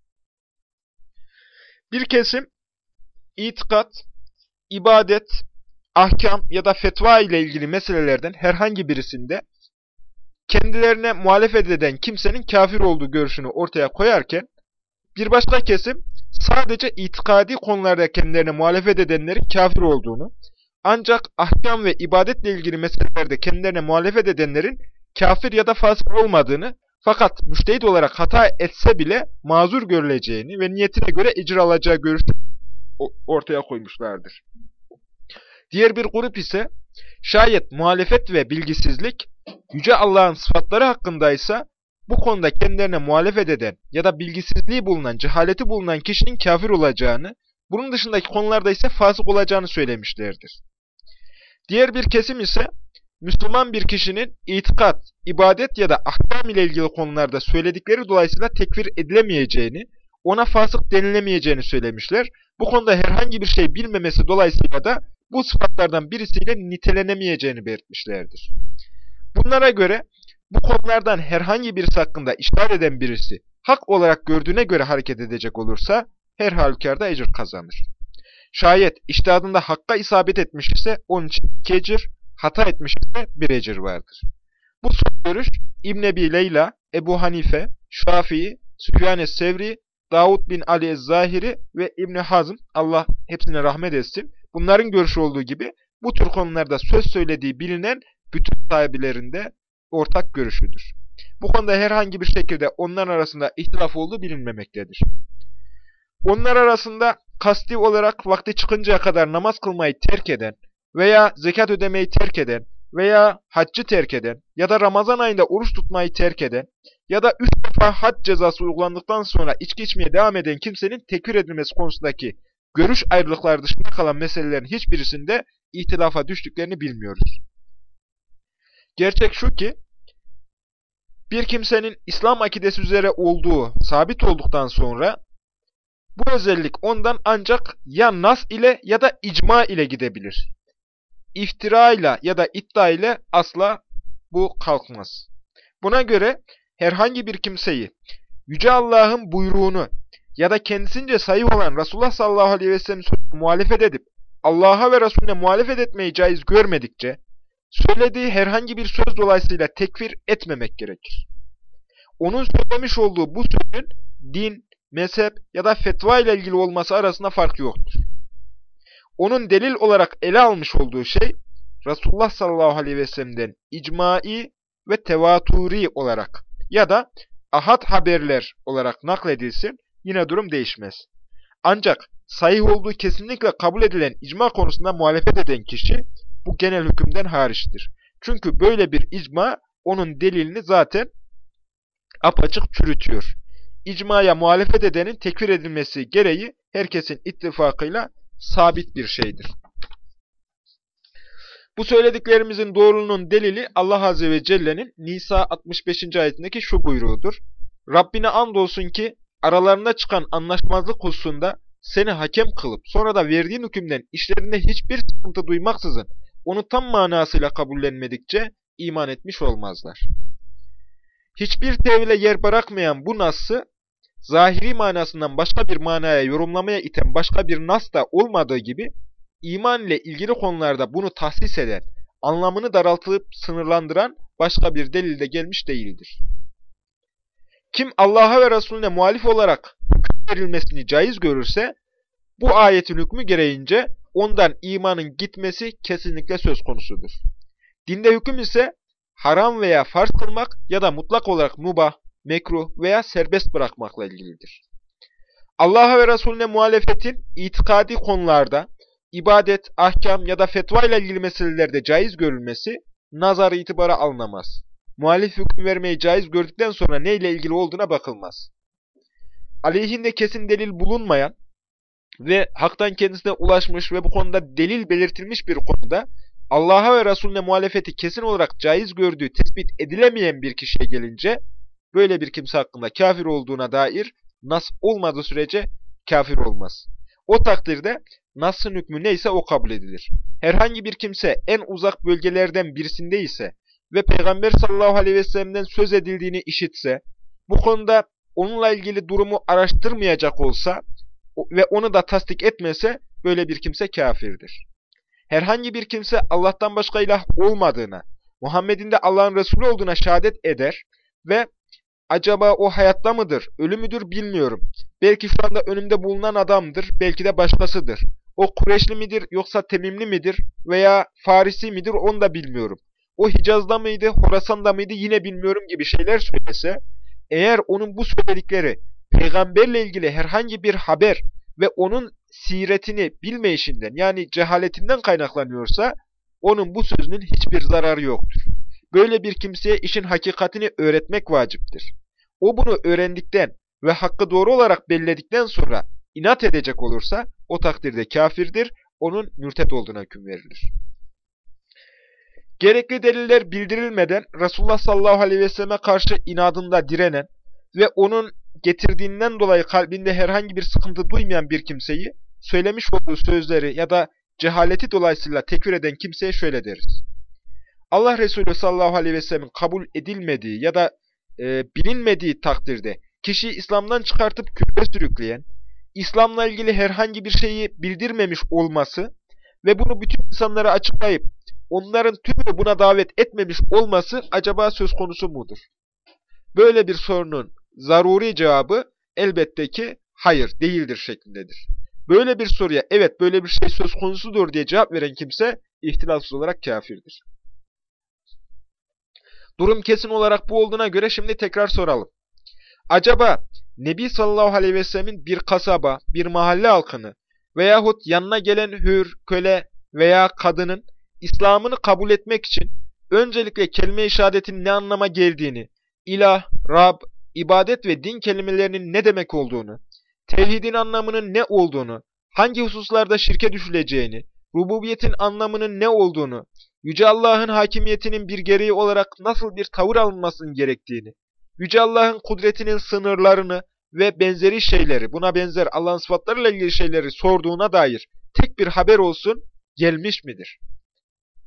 A: Bir kesim itikat, ibadet, ahkam ya da fetva ile ilgili meselelerden herhangi birisinde kendilerine muhalefet eden kimsenin kafir olduğu görüşünü ortaya koyarken, bir başka kesim sadece itikadi konularda kendilerine muhalefet edenlerin kafir olduğunu, ancak ahkam ve ibadetle ilgili meselelerde kendilerine muhalefet edenlerin kafir ya da fasık olmadığını, fakat müştehit olarak hata etse bile mazur görüleceğini ve niyetine göre ecir alacağı görüşünü ortaya koymuşlardır. Diğer bir grup ise şayet muhalefet ve bilgisizlik Yüce Allah'ın sıfatları hakkındaysa bu konuda kendilerine muhalefet eden ya da bilgisizliği bulunan, cehaleti bulunan kişinin kafir olacağını, bunun dışındaki konularda ise fasık olacağını söylemişlerdir. Diğer bir kesim ise Müslüman bir kişinin itikat, ibadet ya da ahkam ile ilgili konularda söyledikleri dolayısıyla tekfir edilemeyeceğini, ona fasık denilemeyeceğini söylemişler. Bu konuda herhangi bir şey bilmemesi dolayısıyla da bu sıfatlardan birisiyle nitelenemeyeceğini belirtmişlerdir. Bunlara göre bu konulardan herhangi birisi hakkında iştahat eden birisi hak olarak gördüğüne göre hareket edecek olursa her halükarda ecir kazanır. Şayet iştihadında hakka isabet etmiş ise onun için iki ecir, hata etmiş ise bir ecir vardır. Bu son görüş İbn Ebi Leyla, Ebu Hanife, Şafii, Süfyan-ı Sevri, Davud bin Ali Ez-Zahiri ve İbn Hazm, Allah hepsine rahmet etsin, bunların görüşü olduğu gibi bu tür konularda söz söylediği bilinen bütün sahibilerinde ortak görüşüdür. Bu konuda herhangi bir şekilde onlar arasında ihtilaf olduğu bilinmemektedir. Onlar arasında kasti olarak vakti çıkıncaya kadar namaz kılmayı terk eden veya zekat ödemeyi terk eden veya haccı terk eden ya da Ramazan ayında oruç tutmayı terk eden ya da üç defa hac cezası uygulandıktan sonra içki içmeye devam eden kimsenin tekfir edilmesi konusundaki görüş ayrılıkları dışında kalan meselelerin hiçbirisinde ihtilafa düştüklerini bilmiyoruz. Gerçek şu ki, bir kimsenin İslam akidesi üzere olduğu sabit olduktan sonra bu özellik ondan ancak ya nas ile ya da icma ile gidebilir. İftira ile ya da iddia ile asla bu kalkmaz. Buna göre herhangi bir kimseyi Yüce Allah'ın buyruğunu ya da kendisince sahih olan Resulullah sallallahu aleyhi ve sellem sözüne muhalefet edip Allah'a ve Resulüne muhalefet etmeyi caiz görmedikçe söylediği herhangi bir söz dolayısıyla tekfir etmemek gerekir. Onun söylemiş olduğu bu sözün din, mezhep ya da fetva ile ilgili olması arasında fark yoktur. Onun delil olarak ele almış olduğu şey Resulullah sallallahu aleyhi ve sellem'den icmai ve tevaturi olarak ya da ahad haberler olarak nakledilsin, yine durum değişmez. Ancak sahih olduğu kesinlikle kabul edilen icma konusunda muhalefet eden kişi bu genel hükümden hariçtir. Çünkü böyle bir icma onun delilini zaten apaçık çürütüyor. İcmaya muhalefet edenin tekfir edilmesi gereği herkesin ittifakıyla sabit bir şeydir. Bu söylediklerimizin doğruluğunun delili Allah Azze ve Celle'nin Nisa altmış beşinci ayetindeki şu buyruğudur. Rabbine andolsun ki aralarında çıkan anlaşmazlık hususunda seni hakem kılıp sonra da verdiğin hükümden işlerinde hiçbir sıkıntı duymaksızın onu tam manasıyla kabullenmedikçe iman etmiş olmazlar. Hiçbir tevhile yer bırakmayan bu nas'ı zahiri manasından başka bir manaya yorumlamaya iten başka bir nas da olmadığı gibi iman ile ilgili konularda bunu tahsis eden, anlamını daraltıp sınırlandıran başka bir delil de gelmiş değildir. Kim Allah'a ve Resulüne muhalif olarak hüküm verilmesini caiz görürse, bu ayetin hükmü gereğince ondan imanın gitmesi kesinlikle söz konusudur. Dinde hüküm ise haram veya farz kılmak ya da mutlak olarak mubah, mekruh veya serbest bırakmakla ilgilidir. Allah'a ve Resulüne muhalefetin itikadi konularda, ibadet, ahkam ya da fetva ile ilgili meselelerde caiz görülmesi nazar itibara alınamaz. Muhalif hüküm vermeyi caiz gördükten sonra neyle ilgili olduğuna bakılmaz. Aleyhinde kesin delil bulunmayan ve haktan kendisine ulaşmış ve bu konuda delil belirtilmiş bir konuda Allah'a ve Resulüne muhalefeti kesin olarak caiz gördüğü tespit edilemeyen bir kişiye gelince böyle bir kimse hakkında kafir olduğuna dair nas olmadığı sürece kafir olmaz. O takdirde nas'ın hükmü neyse o kabul edilir. Herhangi bir kimse en uzak bölgelerden birisinde ise ve Peygamber sallallahu aleyhi ve sellem'den söz edildiğini işitse, bu konuda onunla ilgili durumu araştırmayacak olsa ve onu da tasdik etmese böyle bir kimse kafirdir. Herhangi bir kimse Allah'tan başka ilah olmadığına, Muhammed'in de Allah'ın Resulü olduğuna şehadet eder ve acaba o hayatta mıdır, ölü müdür bilmiyorum. Belki şu anda önümde bulunan adamdır, belki de başkasıdır. O Kureyşli midir yoksa Temimli midir veya Farisi midir onu da bilmiyorum. O Hicaz'da mıydı, Horasan'da mıydı yine bilmiyorum gibi şeyler söylese, eğer onun bu söyledikleri peygamberle ilgili herhangi bir haber ve onun siretini bilmeyişinden yani cehaletinden kaynaklanıyorsa, onun bu sözünün hiçbir zararı yoktur. Böyle bir kimseye işin hakikatini öğretmek vaciptir. O bunu öğrendikten ve hakkı doğru olarak belledikten sonra inat edecek olursa o takdirde kafirdir, onun mürted olduğuna hüküm verilir. Gerekli deliller bildirilmeden Resulullah sallallahu aleyhi ve selleme karşı inadında direnen ve onun getirdiğinden dolayı kalbinde herhangi bir sıkıntı duymayan bir kimseyi söylemiş olduğu sözleri ya da cehaleti dolayısıyla tekfir eden kimseye şöyle deriz. Allah Resulü sallallahu aleyhi ve sellem'in kabul edilmediği ya da e, bilinmediği takdirde kişiyi İslam'dan çıkartıp küfre sürükleyen, İslam'la ilgili herhangi bir şeyi bildirmemiş olması ve bunu bütün insanlara açıklayıp onların tümünü buna davet etmemiş olması acaba söz konusu mudur? Böyle bir sorunun zaruri cevabı elbette ki hayır, değildir şeklindedir. Böyle bir soruya evet böyle bir şey söz konusudur diye cevap veren kimse ihtilafsız olarak kafirdir. Durum kesin olarak bu olduğuna göre şimdi tekrar soralım. Acaba Nebi sallallahu aleyhi ve sellemin bir kasaba, bir mahalle halkını veyahut yanına gelen hür, köle veya kadının İslam'ını kabul etmek için öncelikle kelime-i şehadetin ne anlama geldiğini, ilah, Rab, ibadet ve din kelimelerinin ne demek olduğunu, tevhidin anlamının ne olduğunu, hangi hususlarda şirke düşüleceğini, rububiyetin anlamının ne olduğunu, Yüce Allah'ın hakimiyetinin bir gereği olarak nasıl bir tavır alınmasının gerektiğini, Yüce Allah'ın kudretinin sınırlarını ve benzeri şeyleri, buna benzer Allah'ın sıfatlarıyla ilgili şeyleri sorduğuna dair tek bir haber olsun gelmiş midir?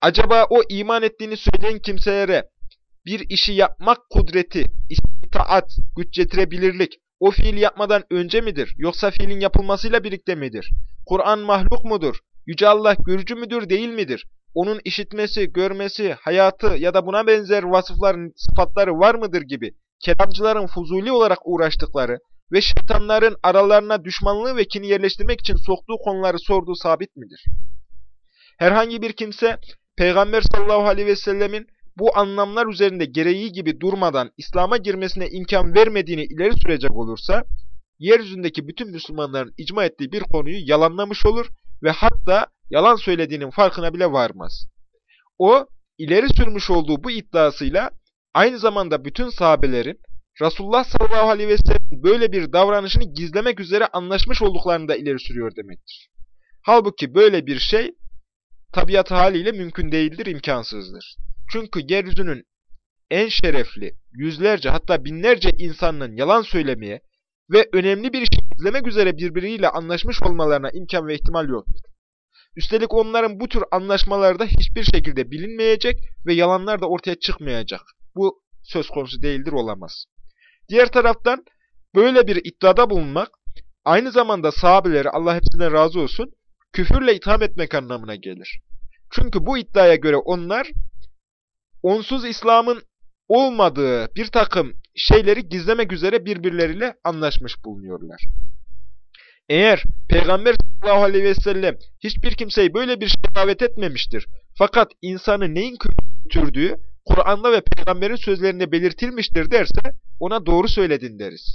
A: Acaba o iman ettiğini söyleyen kimselere bir işi yapmak kudreti, itaat, güç getirebilirlik o fiili yapmadan önce midir? Yoksa fiilin yapılmasıyla birlikte midir? Kur'an mahluk mudur? Yüce Allah görücü müdür, değil midir? Onun işitmesi, görmesi, hayatı ya da buna benzer vasıfların, sıfatları var mıdır gibi kelamcıların fuzuli olarak uğraştıkları ve şeytanların aralarına düşmanlığı ve kini yerleştirmek için soktuğu konuları sorduğu sabit midir? Herhangi bir kimse Peygamber sallallahu aleyhi ve sellemin bu anlamlar üzerinde gereği gibi durmadan İslam'a girmesine imkan vermediğini ileri sürecek olursa, yeryüzündeki bütün Müslümanların icma ettiği bir konuyu yalanlamış olur ve hatta yalan söylediğinin farkına bile varmaz. O, ileri sürmüş olduğu bu iddiasıyla aynı zamanda bütün sahabelerin Resulullah sallallahu aleyhi ve sellem böyle bir davranışını gizlemek üzere anlaşmış olduklarını da ileri sürüyor demektir. Halbuki böyle bir şey tabiat haliyle mümkün değildir, imkansızdır. Çünkü yeryüzünün en şerefli, yüzlerce hatta binlerce insanın yalan söylemeye ve önemli bir işi gizlemek üzere birbiriyle anlaşmış olmalarına imkan ve ihtimal yoktur. Üstelik onların bu tür anlaşmaları da hiçbir şekilde bilinmeyecek ve yalanlar da ortaya çıkmayacak. Bu söz konusu değildir, olamaz. Diğer taraftan böyle bir iddiada bulunmak, aynı zamanda sahabeleri, Allah hepsinden razı olsun, küfürle itham etmek anlamına gelir. Çünkü bu iddiaya göre onlar, onsuz İslam'ın olmadığı bir takım şeyleri gizlemek üzere birbirleriyle anlaşmış bulunuyorlar. Eğer Peygamber sallallahu aleyhi ve sellem hiçbir kimseyi böyle bir şeye davet etmemiştir, fakat insanı neyin götürdüğü Kur'an'da ve Peygamber'in sözlerinde belirtilmiştir derse, ona doğru söyledin deriz.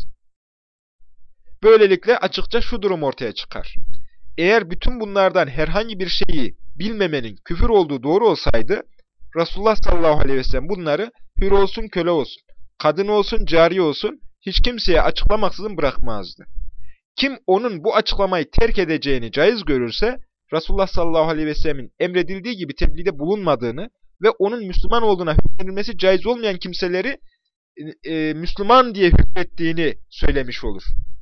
A: Böylelikle açıkça şu durum ortaya çıkar. Eğer bütün bunlardan herhangi bir şeyi bilmemenin küfür olduğu doğru olsaydı, Resulullah sallallahu aleyhi ve sellem bunları hür olsun, köle olsun, kadın olsun, cariye olsun hiç kimseye açıklamaksızın bırakmazdı. Kim onun bu açıklamayı terk edeceğini caiz görürse, Resulullah sallallahu aleyhi ve sellemin emredildiği gibi tebliğde bulunmadığını ve onun Müslüman olduğuna hükmedilmesi caiz olmayan kimseleri e, Müslüman diye hükmettiğini söylemiş olur.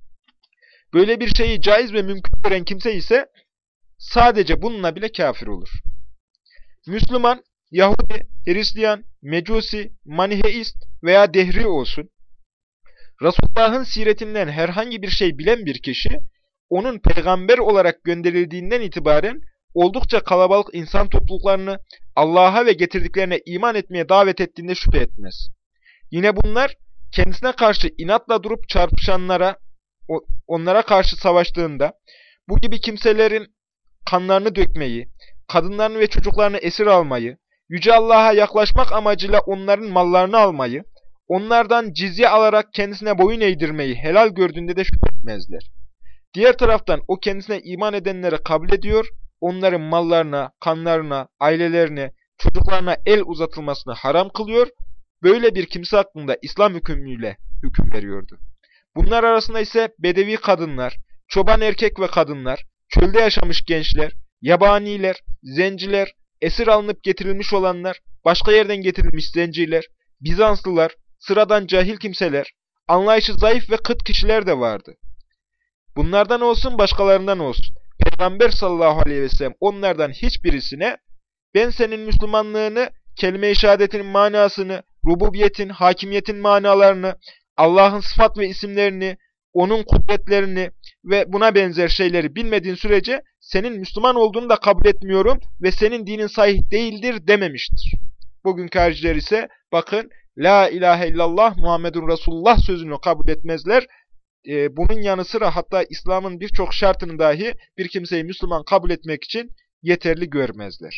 A: Böyle bir şeyi caiz ve mümkün gören kimse ise sadece bununla bile kafir olur. Müslüman, Yahudi, Hristiyan, Mecusi, Maniheist veya Dehri olsun, Resulullah'ın siretinden herhangi bir şey bilen bir kişi, onun peygamber olarak gönderildiğinden itibaren oldukça kalabalık insan topluluklarını Allah'a ve getirdiklerine iman etmeye davet ettiğinde şüphe etmez. Yine bunlar kendisine karşı inatla durup çarpışanlara, onlara karşı savaştığında, bu gibi kimselerin kanlarını dökmeyi, kadınlarını ve çocuklarını esir almayı, Yüce Allah'a yaklaşmak amacıyla onların mallarını almayı, onlardan cizye alarak kendisine boyun eğdirmeyi helal gördüğünde de şüphe etmezler. Diğer taraftan o kendisine iman edenleri kabul ediyor, onların mallarına, kanlarına, ailelerine, çocuklarına el uzatılmasını haram kılıyor, böyle bir kimse hakkında İslam hükmüyle hüküm veriyordu. Bunlar arasında ise bedevi kadınlar, çoban erkek ve kadınlar, çölde yaşamış gençler, yabaniler, zenciler, esir alınıp getirilmiş olanlar, başka yerden getirilmiş zenciler, Bizanslılar, sıradan cahil kimseler, anlayışı zayıf ve kıt kişiler de vardı. Bunlardan olsun, başkalarından olsun, Peygamber sallallahu aleyhi ve sellem onlardan hiçbirisine ben senin Müslümanlığını, kelime-i şehadetinin manasını, rububiyetin, hakimiyetin manalarını, Allah'ın sıfat ve isimlerini, onun kudretlerini ve buna benzer şeyleri bilmediğin sürece senin Müslüman olduğunu da kabul etmiyorum ve senin dinin sahih değildir dememiştir. Bugünkü hariciler ise bakın La ilahe illallah Muhammedun Resulullah sözünü kabul etmezler. Ee, bunun yanı sıra hatta İslam'ın birçok şartını dahi bir kimseyi Müslüman kabul etmek için yeterli görmezler.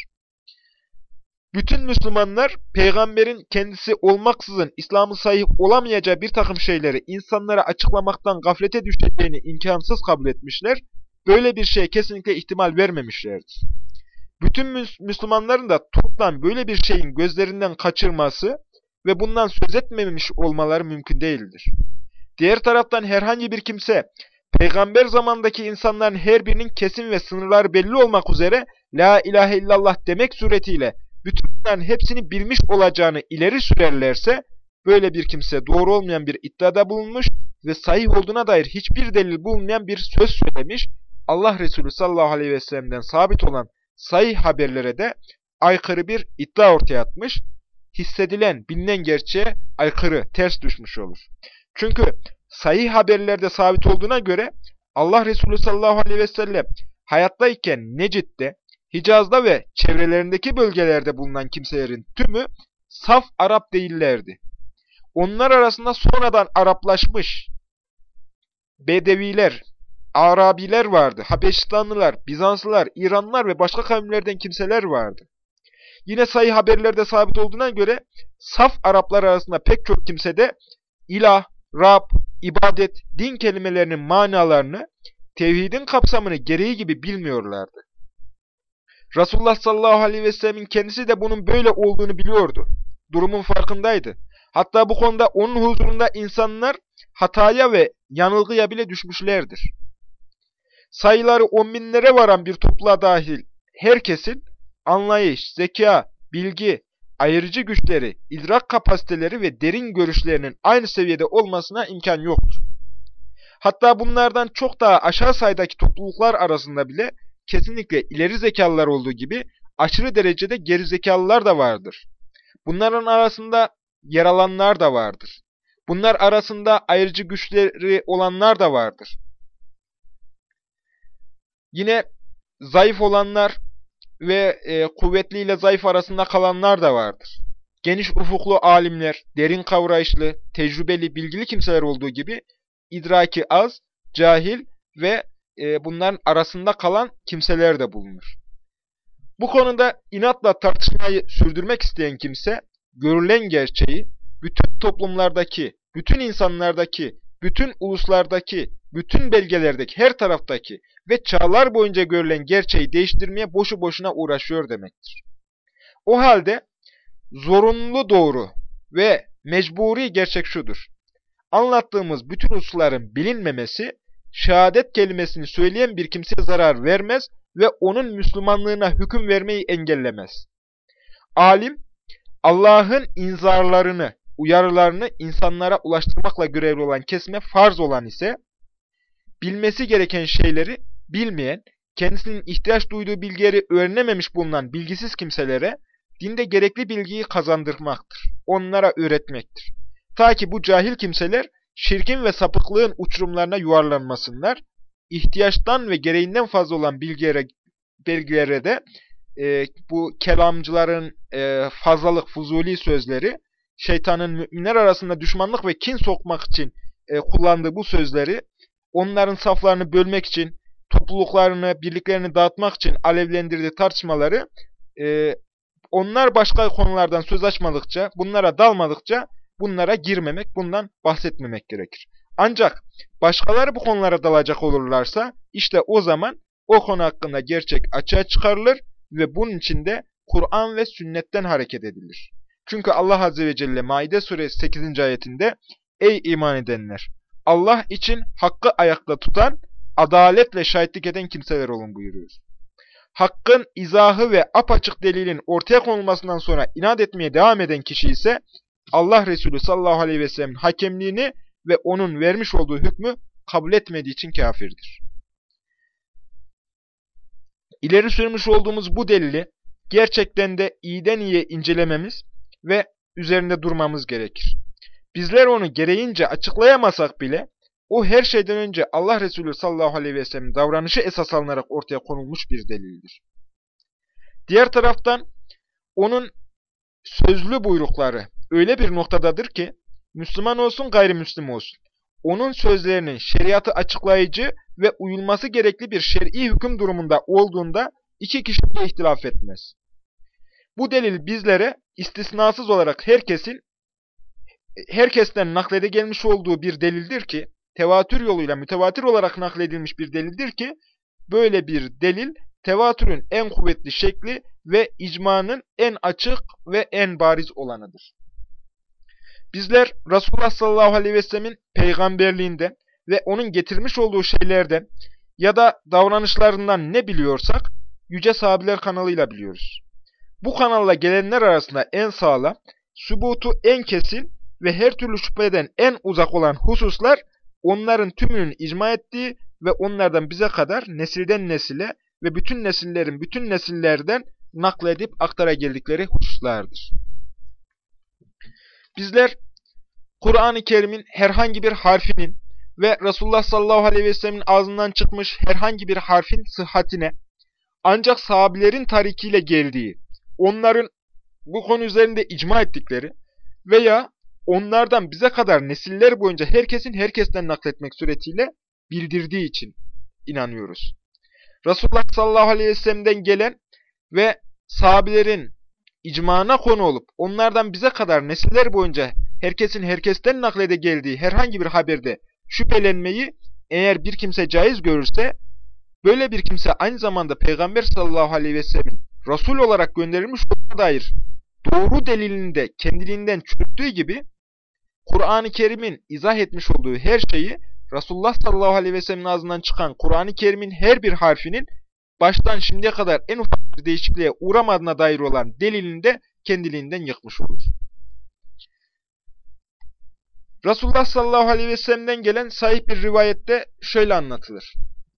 A: Bütün Müslümanlar peygamberin kendisi olmaksızın İslam'ın sahih olamayacağı bir takım şeyleri insanlara açıklamaktan gaflete düşeceğini imkansız kabul etmişler. Böyle bir şeye kesinlikle ihtimal vermemişlerdir. Bütün Müslümanların da toplam böyle bir şeyin gözlerinden kaçırması ve bundan söz etmemiş olmaları mümkün değildir. Diğer taraftan herhangi bir kimse, peygamber zamandaki insanların her birinin kesin ve sınırları belli olmak üzere La ilahe illallah demek suretiyle bütün bunların hepsini bilmiş olacağını ileri sürerlerse, böyle bir kimse doğru olmayan bir iddiada bulunmuş ve sahih olduğuna dair hiçbir delil bulunmayan bir söz söylemiş, Allah Resulü sallallahu aleyhi ve sellem'den sabit olan sahih haberlere de aykırı bir iddia ortaya atmış. Hissedilen, bilinen gerçeğe aykırı, ters düşmüş olur. Çünkü sahih haberlerde sabit olduğuna göre Allah Resulü sallallahu aleyhi ve sellem hayattayken Necid'de, Hicaz'da ve çevrelerindeki bölgelerde bulunan kimselerin tümü saf Arap değillerdi. Onlar arasında sonradan Araplaşmış Bedeviler, Arabiler vardı, Habeşistanlılar, Bizanslılar, İranlılar ve başka kavimlerden kimseler vardı. Yine sahih haberlerde sabit olduğuna göre saf Araplar arasında pek çok kimse de ilah, Rab, ibadet, din kelimelerinin manalarını, tevhidin kapsamını gereği gibi bilmiyorlardı. Resulullah sallallahu aleyhi ve sellemin kendisi de bunun böyle olduğunu biliyordu. Durumun farkındaydı. Hatta bu konuda onun huzurunda insanlar hataya ve yanılgıya bile düşmüşlerdir. Sayıları on binlere varan bir topluluğa dahil herkesin anlayış, zeka, bilgi, ayırıcı güçleri, idrak kapasiteleri ve derin görüşlerinin aynı seviyede olmasına imkan yoktur. Hatta bunlardan çok daha aşağı sayıdaki topluluklar arasında bile kesinlikle ileri zekalılar olduğu gibi aşırı derecede geri zekalılar da vardır. Bunların arasında yer alanlar da vardır. Bunlar arasında ayırıcı güçleri olanlar da vardır. Yine zayıf olanlar ve e, kuvvetli ile zayıf arasında kalanlar da vardır. Geniş ufuklu alimler, derin kavrayışlı, tecrübeli, bilgili kimseler olduğu gibi idraki az, cahil ve e, bunların arasında kalan kimseler de bulunur. Bu konuda inatla tartışmayı sürdürmek isteyen kimse, görülen gerçeği bütün toplumlardaki, bütün insanlardaki, bütün uluslardaki, bütün belgelerdeki, her taraftaki ve çağlar boyunca görülen gerçeği değiştirmeye boşu boşuna uğraşıyor demektir. O halde zorunlu doğru ve mecburi gerçek şudur. Anlattığımız bütün hususların bilinmemesi, şehadet kelimesini söyleyen bir kimseye zarar vermez ve onun Müslümanlığına hüküm vermeyi engellemez. Alim, Allah'ın inzarlarını, uyarılarını insanlara ulaştırmakla görevli olan kesime farz olan ise, bilmesi gereken şeyleri bilmeyen, kendisinin ihtiyaç duyduğu bilgileri öğrenememiş bulunan bilgisiz kimselere dinde gerekli bilgiyi kazandırmaktır. Onlara öğretmektir. Ta ki bu cahil kimseler şirkin ve sapıklığın uçurumlarına yuvarlanmasınlar, ihtiyaçtan ve gereğinden fazla olan bilgilere, bilgilere de e, bu kelamcıların e, fazlalık, fuzuli sözleri, şeytanın müminler arasında düşmanlık ve kin sokmak için e, kullandığı bu sözleri, onların saflarını bölmek için, topluluklarını, birliklerini dağıtmak için alevlendirdiği tartışmaları, e, onlar başka konulardan söz açmadıkça, bunlara dalmadıkça bunlara girmemek, bundan bahsetmemek gerekir. Ancak başkaları bu konulara dalacak olurlarsa, işte o zaman o konu hakkında gerçek açığa çıkarılır ve bunun için de Kur'an ve sünnetten hareket edilir. Çünkü Allah Azze ve Celle Maide suresi sekizinci ayetinde, ey iman edenler! Allah için hakkı ayakta tutan, adaletle şahitlik eden kimseler olun buyuruyor. Hakkın izahı ve apaçık delilin ortaya konulmasından sonra inat etmeye devam eden kişi ise Allah Resulü sallallahu aleyhi ve sellem'in hakemliğini ve onun vermiş olduğu hükmü kabul etmediği için kafirdir. İleri sürmüş olduğumuz bu delili gerçekten de iyiden iyiye incelememiz ve üzerinde durmamız gerekir. Bizler onu gereğince açıklayamasak bile o her şeyden önce Allah Resulü sallallahu aleyhi ve sellem'in davranışı esas alınarak ortaya konulmuş bir delildir. Diğer taraftan onun sözlü buyrukları öyle bir noktadadır ki Müslüman olsun gayrimüslim olsun, onun sözlerinin şeriatı açıklayıcı ve uyulması gerekli bir şer'i hüküm durumunda olduğunda iki kişi de ihtilaf etmez. Bu delil bizlere istisnasız olarak herkesin herkesten naklede gelmiş olduğu bir delildir ki, tevatür yoluyla mütevatir olarak nakledilmiş bir delildir ki, böyle bir delil tevatürün en kuvvetli şekli ve icmanın en açık ve en bariz olanıdır. Bizler Resulullah sallallahu aleyhi ve sellemin peygamberliğinden ve onun getirmiş olduğu şeylerden ya da davranışlarından ne biliyorsak Yüce Sahabiler kanalıyla biliyoruz. Bu kanalla gelenler arasında en sağlam, sübutu en kesin ve her türlü şüpheden en uzak olan hususlar onların tümünün icma ettiği ve onlardan bize kadar nesilden nesile ve bütün nesillerin bütün nesillerden nakledip aktara geldikleri hususlardır. Bizler Kur'an-ı Kerim'in herhangi bir harfinin ve Resulullah sallallahu aleyhi ve sellemin ağzından çıkmış herhangi bir harfin sıhhatine ancak sahabelerin tarikiyle geldiği, onların bu konu üzerinde icma ettikleri veya onlardan bize kadar nesiller boyunca herkesin herkesten nakletmek suretiyle bildirdiği için inanıyoruz. Resulullah sallallahu aleyhi ve sellem'den gelen ve sahabelerin icmana konu olup onlardan bize kadar nesiller boyunca herkesin herkesten naklede geldiği herhangi bir haberde şüphelenmeyi eğer bir kimse caiz görürse, böyle bir kimse aynı zamanda Peygamber sallallahu aleyhi ve sellem Resul olarak gönderilmiş olduğuna dair doğru delilini de kendiliğinden çürüttüğü gibi Kur'an-ı Kerim'in izah etmiş olduğu her şeyi Resulullah sallallahu aleyhi ve sellem'in ağzından çıkan Kur'an-ı Kerim'in her bir harfinin baştan şimdiye kadar en ufak bir değişikliğe uğramadığına dair olan delilini de kendiliğinden yıkmış olur. Resulullah sallallahu aleyhi ve sellem'den gelen sahih bir rivayette şöyle anlatılır.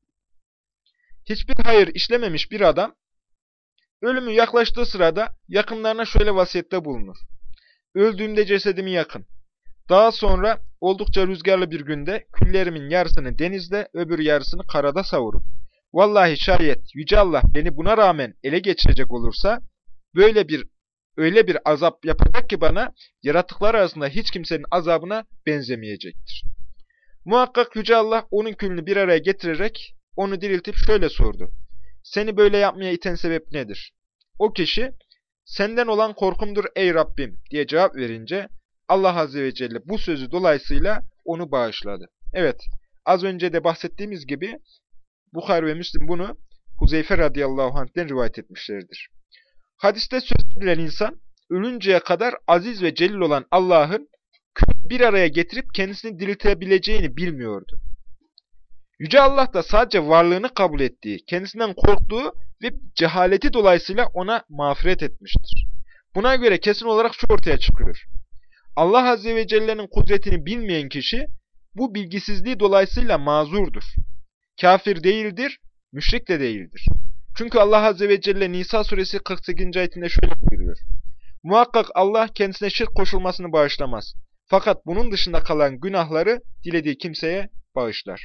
A: Hiçbir hayır işlememiş bir adam, ölümü yaklaştığı sırada yakınlarına şöyle vasiyette bulunur. Öldüğümde cesedimi yakın. Daha sonra oldukça rüzgarlı bir günde küllerimin yarısını denizde, öbür yarısını karada savurun. Vallahi şayet Yüce Allah beni buna rağmen ele geçirecek olursa, böyle bir öyle bir azap yapacak ki bana, yaratıklar arasında hiç kimsenin azabına benzemeyecektir. Muhakkak Yüce Allah onun külünü bir araya getirerek onu diriltip şöyle sordu. Seni böyle yapmaya iten sebep nedir? O kişi, senden olan korkumdur ey Rabbim diye cevap verince, Allah Azze ve Celle bu sözü dolayısıyla onu bağışladı. Evet, az önce de bahsettiğimiz gibi Bukhari ve Müslim bunu Huzeyfe radıyallahu anh'ten rivayet etmişlerdir. Hadiste söz edilen insan, ölünceye kadar aziz ve celil olan Allah'ın bir araya getirip kendisini diriltebileceğini bilmiyordu. Yüce Allah da sadece varlığını kabul ettiği, kendisinden korktuğu ve cehaleti dolayısıyla ona mağfiret etmiştir. Buna göre kesin olarak şu ortaya çıkıyor. Allah Azze ve Celle'nin kudretini bilmeyen kişi, bu bilgisizliği dolayısıyla mazurdur. Kafir değildir, müşrik de değildir. Çünkü Allah Azze ve Celle Nisa suresi kırk sekizinci ayetinde şöyle buyuruyor. Muhakkak Allah kendisine şirk koşulmasını bağışlamaz. Fakat bunun dışında kalan günahları dilediği kimseye bağışlar.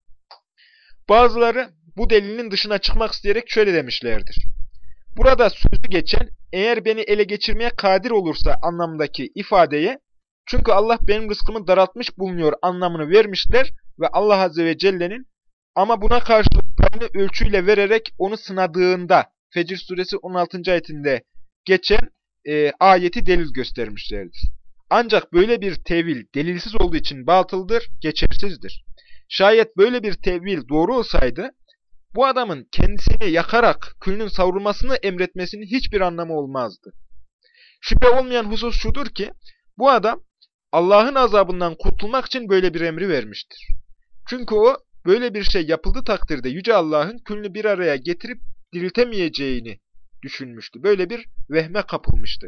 A: Bazıları bu delilin dışına çıkmak isteyerek şöyle demişlerdir. Burada sözü geçen, eğer beni ele geçirmeye kadir olursa anlamındaki ifadeye, çünkü Allah benim rızkımı daraltmış bulunuyor anlamını vermişler ve Allah Azze ve Celle'nin ama buna karşılıklarını ölçüyle vererek onu sınadığında, Fecr suresi on altıncı ayetinde geçen e, ayeti delil göstermişlerdir. Ancak böyle bir tevil delilsiz olduğu için batıldır, geçersizdir. Şayet böyle bir tevil doğru olsaydı, bu adamın kendisini yakarak külünün savrulmasını emretmesinin hiçbir anlamı olmazdı. Şüphe olmayan husus şudur ki, bu adam Allah'ın azabından kurtulmak için böyle bir emri vermiştir. Çünkü o, böyle bir şey yapıldığı takdirde Yüce Allah'ın külünü bir araya getirip diriltemeyeceğini düşünmüştü. Böyle bir vehme kapılmıştı.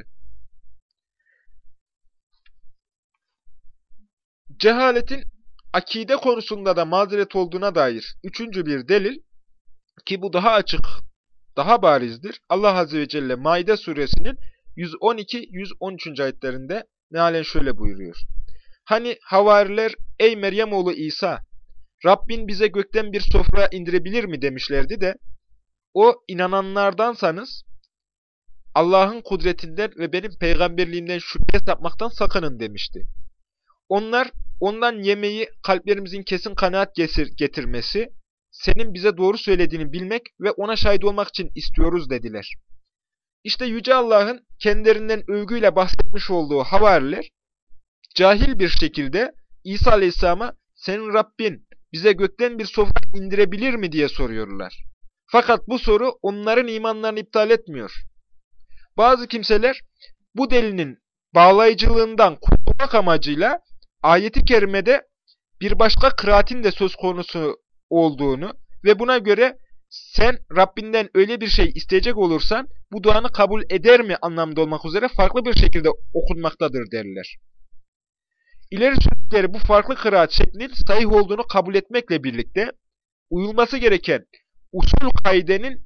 A: Cehaletin akide konusunda da mazeret olduğuna dair üçüncü bir delil, ki bu daha açık, daha barizdir. Allah Azze ve Celle Maide suresinin yüz on iki yüz on üçüncü ayetlerinde mealen şöyle buyuruyor. Hani havariler, ey Meryem oğlu İsa, Rabbin bize gökten bir sofra indirebilir mi demişlerdi de, o inananlardansanız Allah'ın kudretinden ve benim peygamberliğimden şüphe sapmaktan sakının demişti. Onlar, ondan yemeği kalplerimizin kesin kanaat getirmesi, senin bize doğru söylediğini bilmek ve ona şahit olmak için istiyoruz dediler. İşte Yüce Allah'ın kendilerinden övgüyle bahsetmiş olduğu havariler, cahil bir şekilde İsa Aleyhisselam'a senin Rabbin bize gökten bir sofra indirebilir mi diye soruyorlar. Fakat bu soru onların imanlarını iptal etmiyor. Bazı kimseler bu delinin bağlayıcılığından kurtulmak amacıyla ayet-i kerimede bir başka kıraatin de söz konusu olduğunu ve buna göre sen Rabbinden öyle bir şey isteyecek olursan bu duanı kabul eder mi anlamda olmak üzere farklı bir şekilde okunmaktadır derler. İleri sürdükleri bu farklı kıraat şeklinin sahih olduğunu kabul etmekle birlikte uyulması gereken usul kaidenin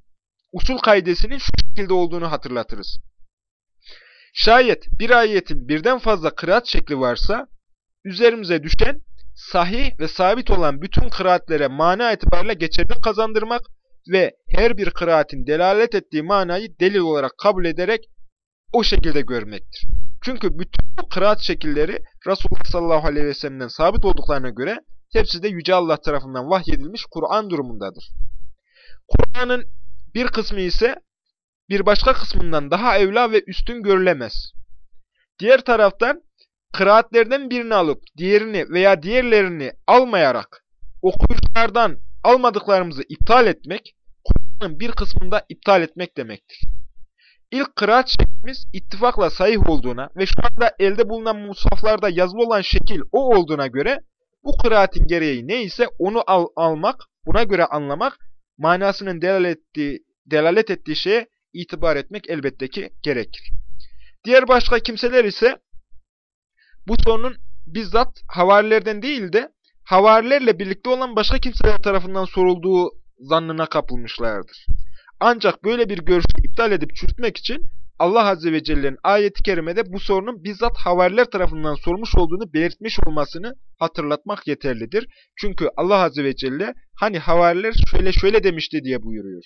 A: usul kaidesinin şu şekilde olduğunu hatırlatırız. Şayet bir ayetin birden fazla kıraat şekli varsa, üzerimize düşen sahih ve sabit olan bütün kıraatlere mana itibariyle geçerli kazandırmak ve her bir kıraatin delalet ettiği manayı delil olarak kabul ederek o şekilde görmektir. Çünkü bütün bu kıraat şekilleri Resulullah sallallahu aleyhi ve sellem'den sabit olduklarına göre hepsi de Yüce Allah tarafından vahyedilmiş Kur'an durumundadır. Kur'an'ın bir kısmı ise bir başka kısmından daha evla ve üstün görülemez. Diğer taraftan kıraatlerden birini alıp diğerini veya diğerlerini almayarak okuyuculardan almadıklarımızı iptal etmek, Kur'an'ın bir kısmında iptal etmek demektir. İlk kıraat şeklimiz ittifakla sahih olduğuna ve şu anda elde bulunan mushaflarda yazılı olan şekil o olduğuna göre bu kıraatin gereği neyse onu al almak, buna göre anlamak, manasının delalet ettiği, delalet ettiği şeye itibar etmek elbette ki gerekir. Diğer başka kimseler ise bu sorunun bizzat havarilerden değil de havarilerle birlikte olan başka kimseler tarafından sorulduğu zannına kapılmışlardır. Ancak böyle bir görüşü iptal edip çürütmek için Allah Azze ve Celle'nin ayet-i kerimede bu sorunun bizzat havariler tarafından sormuş olduğunu belirtmiş olmasını hatırlatmak yeterlidir. Çünkü Allah Azze ve Celle hani havariler şöyle şöyle demişti diye buyuruyor.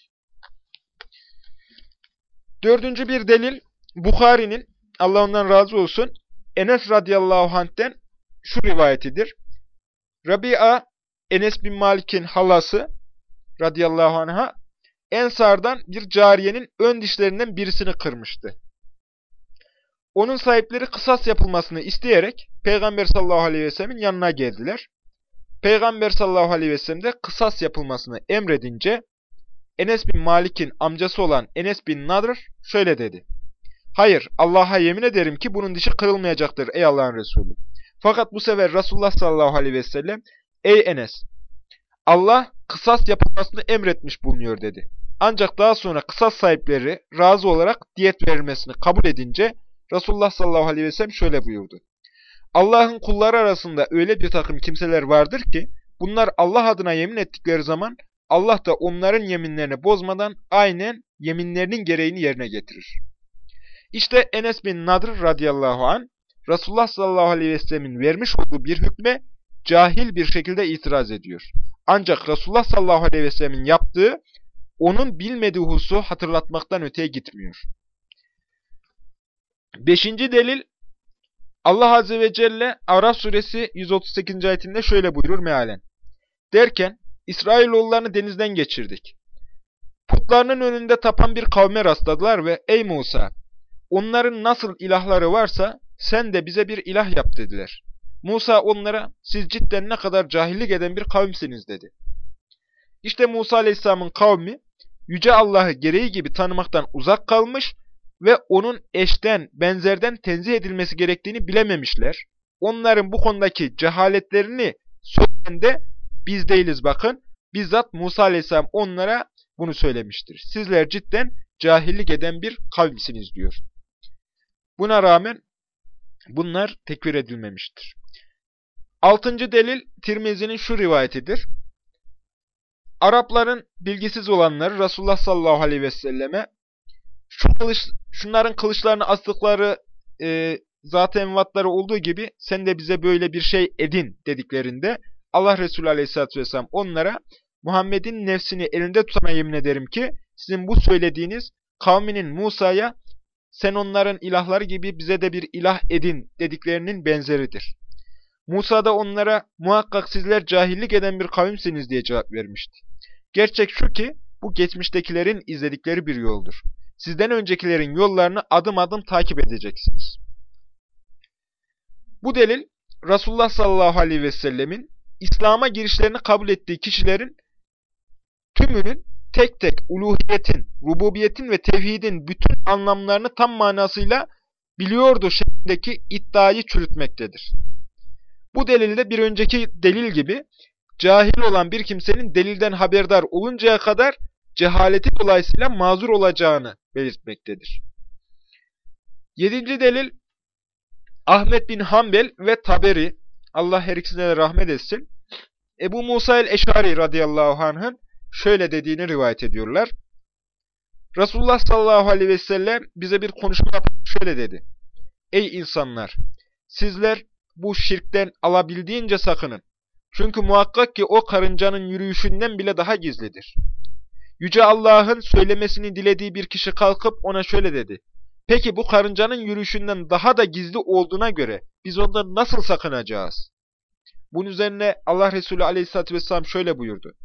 A: Dördüncü bir delil Bukhari'nin, Allah ondan razı olsun, Enes radıyallahu anh'ten şu rivayetidir. Rabia, Enes bin Malik'in halası radıyallahu anh'a Ensar'dan bir cariyenin ön dişlerinden birisini kırmıştı. Onun sahipleri kısas yapılmasını isteyerek Peygamber sallallahu aleyhi ve sellemin yanına geldiler. Peygamber sallallahu aleyhi ve sellem de kısas yapılmasını emredince Enes bin Malik'in amcası olan Enes bin Nadr şöyle dedi. Hayır, Allah'a yemin ederim ki bunun dişi kırılmayacaktır ey Allah'ın Resulü. Fakat bu sefer Resulullah sallallahu aleyhi ve sellem, ey Enes, Allah kısas yapılmasını emretmiş bulunuyor dedi. Ancak daha sonra kısas sahipleri razı olarak diyet verilmesini kabul edince Resulullah sallallahu aleyhi ve sellem şöyle buyurdu. Allah'ın kulları arasında öyle bir takım kimseler vardır ki bunlar Allah adına yemin ettikleri zaman Allah da onların yeminlerini bozmadan aynen yeminlerinin gereğini yerine getirir. İşte Enes bin Nadr radıyallahu anh Resulullah sallallahu aleyhi ve sellemin vermiş olduğu bir hükme cahil bir şekilde itiraz ediyor. Ancak Resulullah sallallahu aleyhi ve sellemin yaptığı onun bilmediği hususu hatırlatmaktan öteye gitmiyor. Beşinci delil Allah Azze ve Celle Araf suresi yüz otuz sekizinci ayetinde şöyle buyurur mealen. Derken İsrailoğullarını denizden geçirdik. Putlarının önünde tapan bir kavme rastladılar ve ey Musa, onların nasıl ilahları varsa sen de bize bir ilah yap dediler. Musa onlara siz cidden ne kadar cahillik eden bir kavimsiniz dedi. İşte Musa Aleyhisselam'ın kavmi Yüce Allah'ı gereği gibi tanımaktan uzak kalmış ve onun eşten, benzerden tenzih edilmesi gerektiğini bilememişler. Onların bu konudaki cehaletlerini söyleyen de biz değiliz bakın. Bizzat Musa Aleyhisselam onlara bunu söylemiştir. Sizler cidden cahillik eden bir kavimsiniz diyor. Buna rağmen bunlar tekfir edilmemiştir. Altıncı delil Tirmizi'nin şu rivayetidir. Arapların bilgisiz olanları Resulullah sallallahu aleyhi ve selleme şu kılıç, şunların kılıçlarını astıkları e, zaten envatları olduğu gibi sen de bize böyle bir şey edin dediklerinde Allah Resulü aleyhissalatü vesselam onlara Muhammed'in nefsini elinde tutana yemin ederim ki sizin bu söylediğiniz kavminin Musa'ya sen onların ilahları gibi bize de bir ilah edin dediklerinin benzeridir. Musa da onlara muhakkak sizler cahillik eden bir kavimsiniz diye cevap vermişti. Gerçek şu ki bu geçmiştekilerin izledikleri bir yoldur. Sizden öncekilerin yollarını adım adım takip edeceksiniz. Bu delil Resulullah sallallahu aleyhi ve sellemin İslam'a girişlerini kabul ettiği kişilerin tümünün tek tek uluhiyetin, rububiyetin ve tevhidin bütün anlamlarını tam manasıyla biliyordu şeklindeki iddiayı çürütmektedir. Bu delilde bir önceki delil gibi cahil olan bir kimsenin delilden haberdar oluncaya kadar cehaleti dolayısıyla mazur olacağını belirtmektedir. Yedinci delil Ahmet bin Hanbel ve Taberi, Allah her ikisine de rahmet etsin, Ebu Musa el-Eşari radıyallahu anh'ın şöyle dediğini rivayet ediyorlar. Resulullah sallallahu aleyhi ve sellem bize bir konuşma yapıp şöyle dedi. Ey insanlar! Sizler bu şirkten alabildiğince sakının. Çünkü muhakkak ki o karıncanın yürüyüşünden bile daha gizlidir. Yüce Allah'ın söylemesini dilediği bir kişi kalkıp ona şöyle dedi. Peki bu karıncanın yürüyüşünden daha da gizli olduğuna göre biz ondan nasıl sakınacağız? Bunun üzerine Allah Resulü aleyhissalatü vesselam şöyle buyurdu.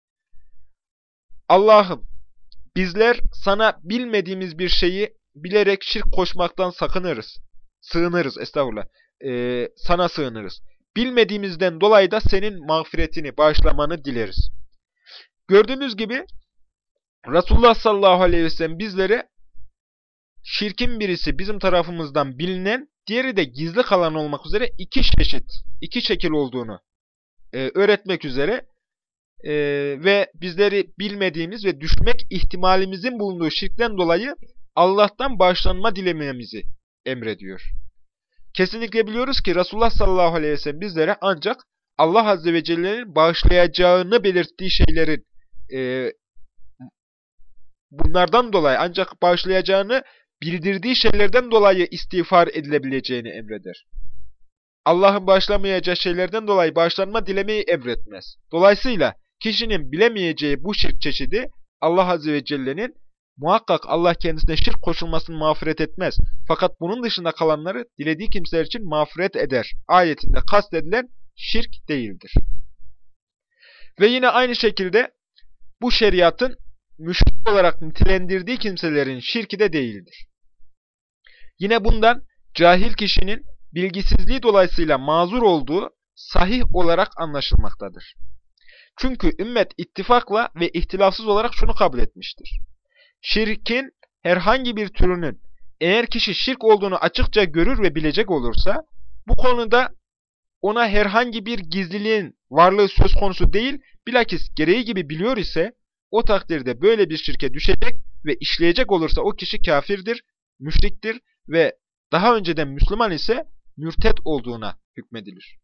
A: Allah'ım bizler sana bilmediğimiz bir şeyi bilerek şirk koşmaktan sakınırız. Sığınırız estağfurullah. Ee, sana sığınırız. Bilmediğimizden dolayı da senin mağfiretini, bağışlamanı dileriz. Gördüğünüz gibi Resulullah sallallahu aleyhi ve sellem bizlere şirkin birisi bizim tarafımızdan bilinen, diğeri de gizli kalan olmak üzere iki çeşit, iki şekil olduğunu e, öğretmek üzere e, ve bizleri bilmediğimiz ve düşmek ihtimalimizin bulunduğu şirkten dolayı Allah'tan bağışlanma dilememizi emrediyor. Kesinlikle biliyoruz ki Resulullah sallallahu aleyhi ve sellem bizlere ancak Allah azze ve celle'nin bağışlayacağını belirttiği şeylerin e, bunlardan dolayı ancak bağışlayacağını bildirdiği şeylerden dolayı istiğfar edilebileceğini emreder. Allah'ın bağışlamayacağı şeylerden dolayı bağışlanma dilemeyi emretmez. Dolayısıyla kişinin bilemeyeceği bu şirk çeşidi Allah azze ve celle'nin muhakkak Allah kendisine şirk koşulmasını mağfiret etmez. Fakat bunun dışında kalanları dilediği kimseler için mağfiret eder. Ayetinde kastedilen şirk değildir. Ve yine aynı şekilde bu şeriatın müşrik olarak nitelendirdiği kimselerin şirki de değildir. Yine bundan cahil kişinin bilgisizliği dolayısıyla mazur olduğu sahih olarak anlaşılmaktadır. Çünkü ümmet ittifakla ve ihtilafsız olarak şunu kabul etmiştir. Şirkin herhangi bir türünün eğer kişi şirk olduğunu açıkça görür ve bilecek olursa bu konuda ona herhangi bir gizliliğin varlığı söz konusu değil, bilakis gereği gibi biliyor ise o takdirde böyle bir şirke düşecek ve işleyecek olursa o kişi kafirdir, müşriktir ve daha önceden Müslüman ise mürted olduğuna hükmedilir.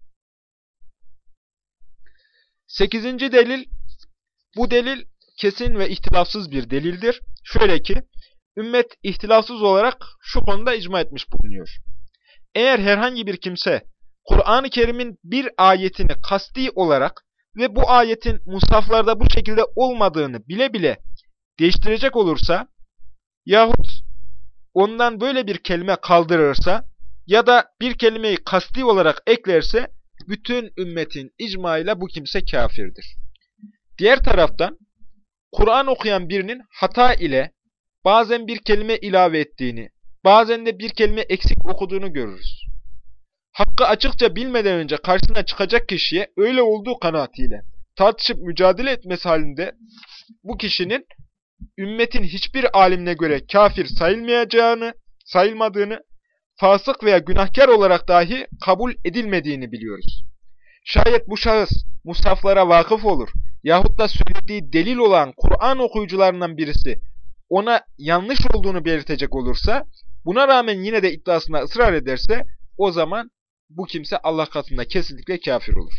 A: Sekizinci delil, bu delil kesin ve ihtilafsız bir delildir. Şöyle ki, ümmet ihtilafsız olarak şu konuda icma etmiş bulunuyor. Eğer herhangi bir kimse Kur'an-ı Kerim'in bir ayetini kasti olarak ve bu ayetin mushaflarda bu şekilde olmadığını bile bile değiştirecek olursa yahut ondan böyle bir kelime kaldırırsa ya da bir kelimeyi kasti olarak eklerse bütün ümmetin icmaıyla bu kimse kafirdir. Diğer taraftan Kur'an okuyan birinin hata ile bazen bir kelime ilave ettiğini, bazen de bir kelime eksik okuduğunu görürüz. Hakkı açıkça bilmeden önce karşısına çıkacak kişiye öyle olduğu kanaatiyle tartışıp mücadele etmesi halinde bu kişinin ümmetin hiçbir alimine göre kafir sayılmayacağını, sayılmadığını, fasık veya günahkar olarak dahi kabul edilmediğini biliyoruz. Şayet bu şahıs mushaflara vakıf olur yahut da söylediği delil olan Kur'an okuyucularından birisi ona yanlış olduğunu belirtecek olursa, buna rağmen yine de iddiasına ısrar ederse o zaman bu kimse Allah katında kesinlikle kafir olur.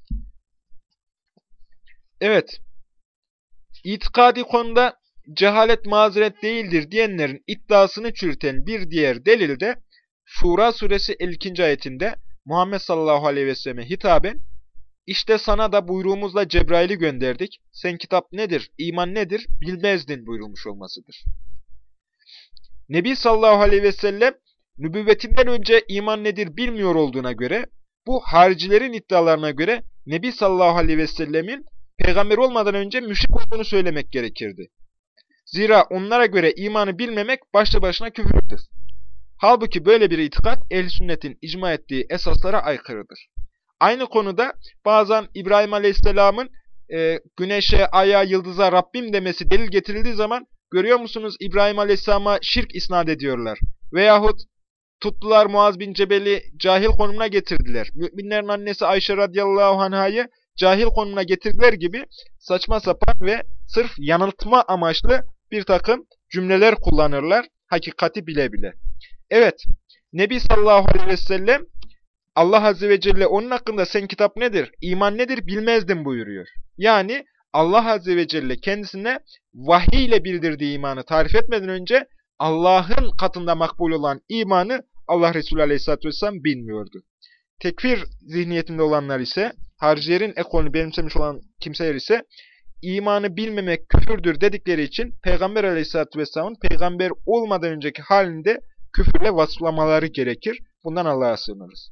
A: Evet, itikadi konuda cehalet mazeret değildir diyenlerin iddiasını çürüten bir diğer delil de Şura suresi elli ikinci ayetinde Muhammed sallallahu aleyhi ve selleme hitaben işte sana da buyruğumuzla Cebrail'i gönderdik. Sen kitap nedir, iman nedir bilmezdin buyurulmuş olmasıdır. Nebi sallallahu aleyhi ve sellem nübüvvetinden önce iman nedir bilmiyor olduğuna göre bu haricilerin iddialarına göre Nebi sallallahu aleyhi ve sellemin peygamber olmadan önce müşrik olduğunu söylemek gerekirdi. Zira onlara göre imanı bilmemek başlı başına küfürdür. Halbuki böyle bir itikat ehl-i sünnetin icma ettiği esaslara aykırıdır. Aynı konuda bazen İbrahim aleyhisselamın e, güneşe, aya, yıldıza Rabbim demesi delil getirildiği zaman görüyor musunuz İbrahim aleyhisselama şirk isnat ediyorlar. Veyahut tuttular Muaz bin Cebel'i cahil konumuna getirdiler. Müminlerin annesi Ayşe radıyallahu anh'ı cahil konumuna getirdiler gibi saçma sapan ve sırf yanıltma amaçlı bir takım cümleler kullanırlar. Hakikati bile bile. Evet, Nebi sallallahu aleyhi ve sellem Allah azze ve celle onun hakkında sen kitap nedir, iman nedir bilmezdin buyuruyor. Yani Allah Azze ve Celle kendisine vahiy ile bildirdiği imanı tarif etmeden önce Allah'ın katında makbul olan imanı Allah Resulü Aleyhisselatü Vesselam bilmiyordu. Tekfir zihniyetinde olanlar ise, haricilerin ekolünü benimsemiş olan kimseler ise imanı bilmemek küfürdür dedikleri için Peygamber Aleyhisselatü Vesselam'ın peygamber olmadan önceki halinde küfürle vasıflamaları gerekir. Bundan Allah'a sığınırız.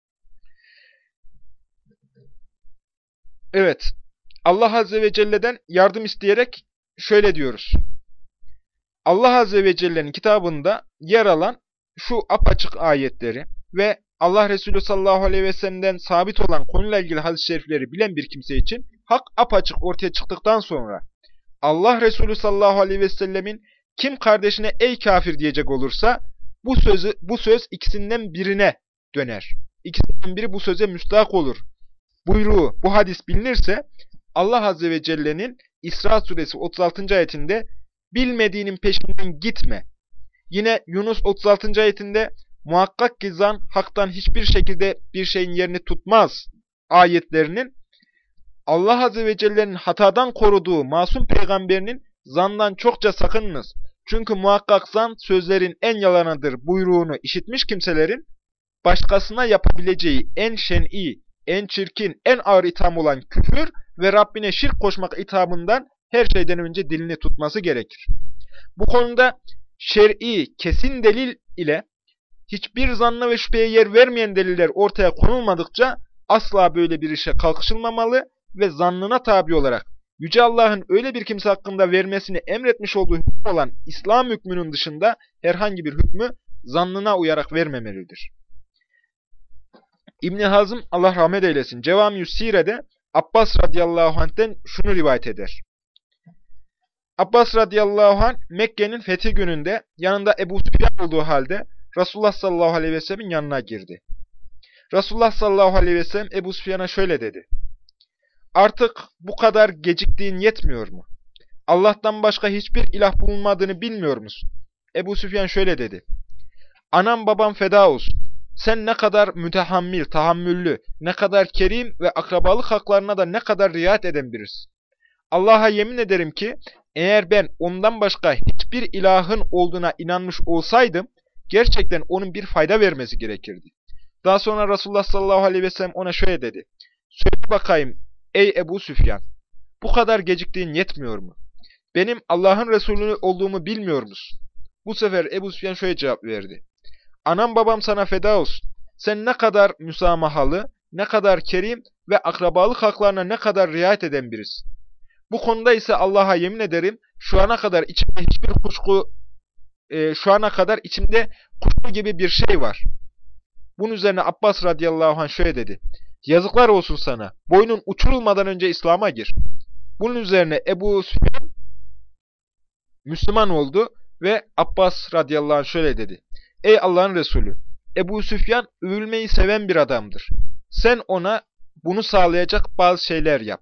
A: Evet, Allah Azze ve Celle'den yardım isteyerek şöyle diyoruz. Allah Azze ve Celle'nin kitabında yer alan şu apaçık ayetleri ve Allah Resulü sallallahu aleyhi ve sellem'den sabit olan konuyla ilgili hadis-i şerifleri bilen bir kimse için hak apaçık ortaya çıktıktan sonra Allah Resulü sallallahu aleyhi ve sellemin kim kardeşine ey kafir diyecek olursa bu sözü bu söz ikisinden birine döner. İkisinden biri bu söze müstahak olur buyruğu bu hadis bilinirse Allah Azze ve Celle'nin İsra suresi otuz altıncı ayetinde bilmediğinin peşinden gitme. Yine Yunus otuz altıncı ayetinde muhakkak ki zan haktan hiçbir şekilde bir şeyin yerini tutmaz ayetlerinin Allah Azze ve Celle'nin hatadan koruduğu masum peygamberinin zandan çokça sakınınız. Çünkü muhakkak zan sözlerin en yalanıdır buyruğunu işitmiş kimselerin başkasına yapabileceği en şen'i, en çirkin, en ağır itham olan küfür ve Rabbine şirk koşmak ithamından her şeyden önce dilini tutması gerekir. Bu konuda şer'i, kesin delil ile hiçbir zanna ve şüpheye yer vermeyen deliller ortaya konulmadıkça asla böyle bir işe kalkışılmamalı ve zannına tabi olarak Yüce Allah'ın öyle bir kimse hakkında vermesini emretmiş olduğu hüküm olan İslam hükmünün dışında herhangi bir hükmü zannına uyarak vermemelidir. İbn Hazm Allah rahmet eylesin Cevamiü's Sire'de Abbas radıyallahu anh'ten şunu rivayet eder. Abbas radıyallahu anh Mekke'nin fethi gününde yanında Ebu Süfyan olduğu halde Resulullah sallallahu aleyhi ve sellem'in yanına girdi. Resulullah sallallahu aleyhi ve sellem Ebu Süfyan'a şöyle dedi. Artık bu kadar geciktiğin yetmiyor mu? Allah'tan başka hiçbir ilah bulunmadığını bilmiyor musun? Ebu Süfyan şöyle dedi. Anam babam feda olsun. Sen ne kadar mütehammil, tahammüllü, ne kadar kerim ve akrabalık haklarına da ne kadar riayet eden birisin. Allah'a yemin ederim ki eğer ben ondan başka hiçbir ilahın olduğuna inanmış olsaydım gerçekten onun bir fayda vermesi gerekirdi. Daha sonra Resulullah sallallahu aleyhi ve sellem ona şöyle dedi. Söyle bakayım ey Ebu Süfyan, bu kadar geciktiğin yetmiyor mu? Benim Allah'ın Resulü olduğumu bilmiyor musun? Bu sefer Ebu Süfyan şöyle cevap verdi. Anam babam sana feda olsun. Sen ne kadar müsamahalı, ne kadar kerim ve akrabalık haklarına ne kadar riayet eden birisin. Bu konuda ise Allah'a yemin ederim şu ana kadar içimde hiçbir kuşku, e, şu ana kadar içimde kuşku gibi bir şey var. Bunun üzerine Abbas radıyallahu anh şöyle dedi. Yazıklar olsun sana. Boynun uçurulmadan önce İslam'a gir. Bunun üzerine Ebu Süfyan Müslüman oldu ve Abbas radıyallahu anh şöyle dedi. Ey Allah'ın Resulü, Ebu Süfyan övülmeyi seven bir adamdır. Sen ona bunu sağlayacak bazı şeyler yap.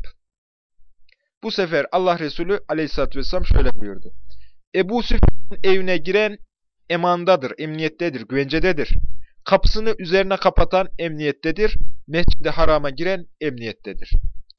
A: Bu sefer Allah Resulü aleyhissalatü vesselam şöyle buyurdu. Ebu Süfyan'ın evine giren emandadır, emniyettedir, güvencededir. Kapısını üzerine kapatan emniyettedir. Mescid-i Haram'a giren emniyettedir.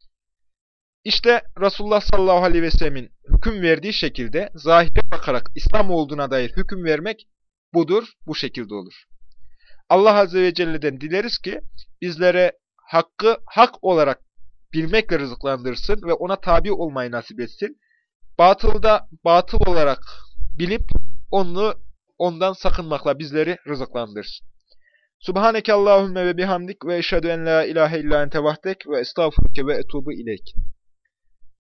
A: İşte Resulullah sallallahu aleyhi ve sellemin hüküm verdiği şekilde zahire bakarak İslam olduğuna dair hüküm vermek budur, bu şekilde olur. Allah Azze ve Celle'den dileriz ki bizlere hakkı hak olarak bilmekle rızıklandırsın ve ona tabi olmayı nasip etsin. Batılı da batıl olarak bilip onu ondan sakınmakla bizleri rızıklandırsın. Subhaneke Allahümme ve bihamdik ve eşhedü en la ilahe illa ente vahdek ve estağfurke ve etubu ileyk.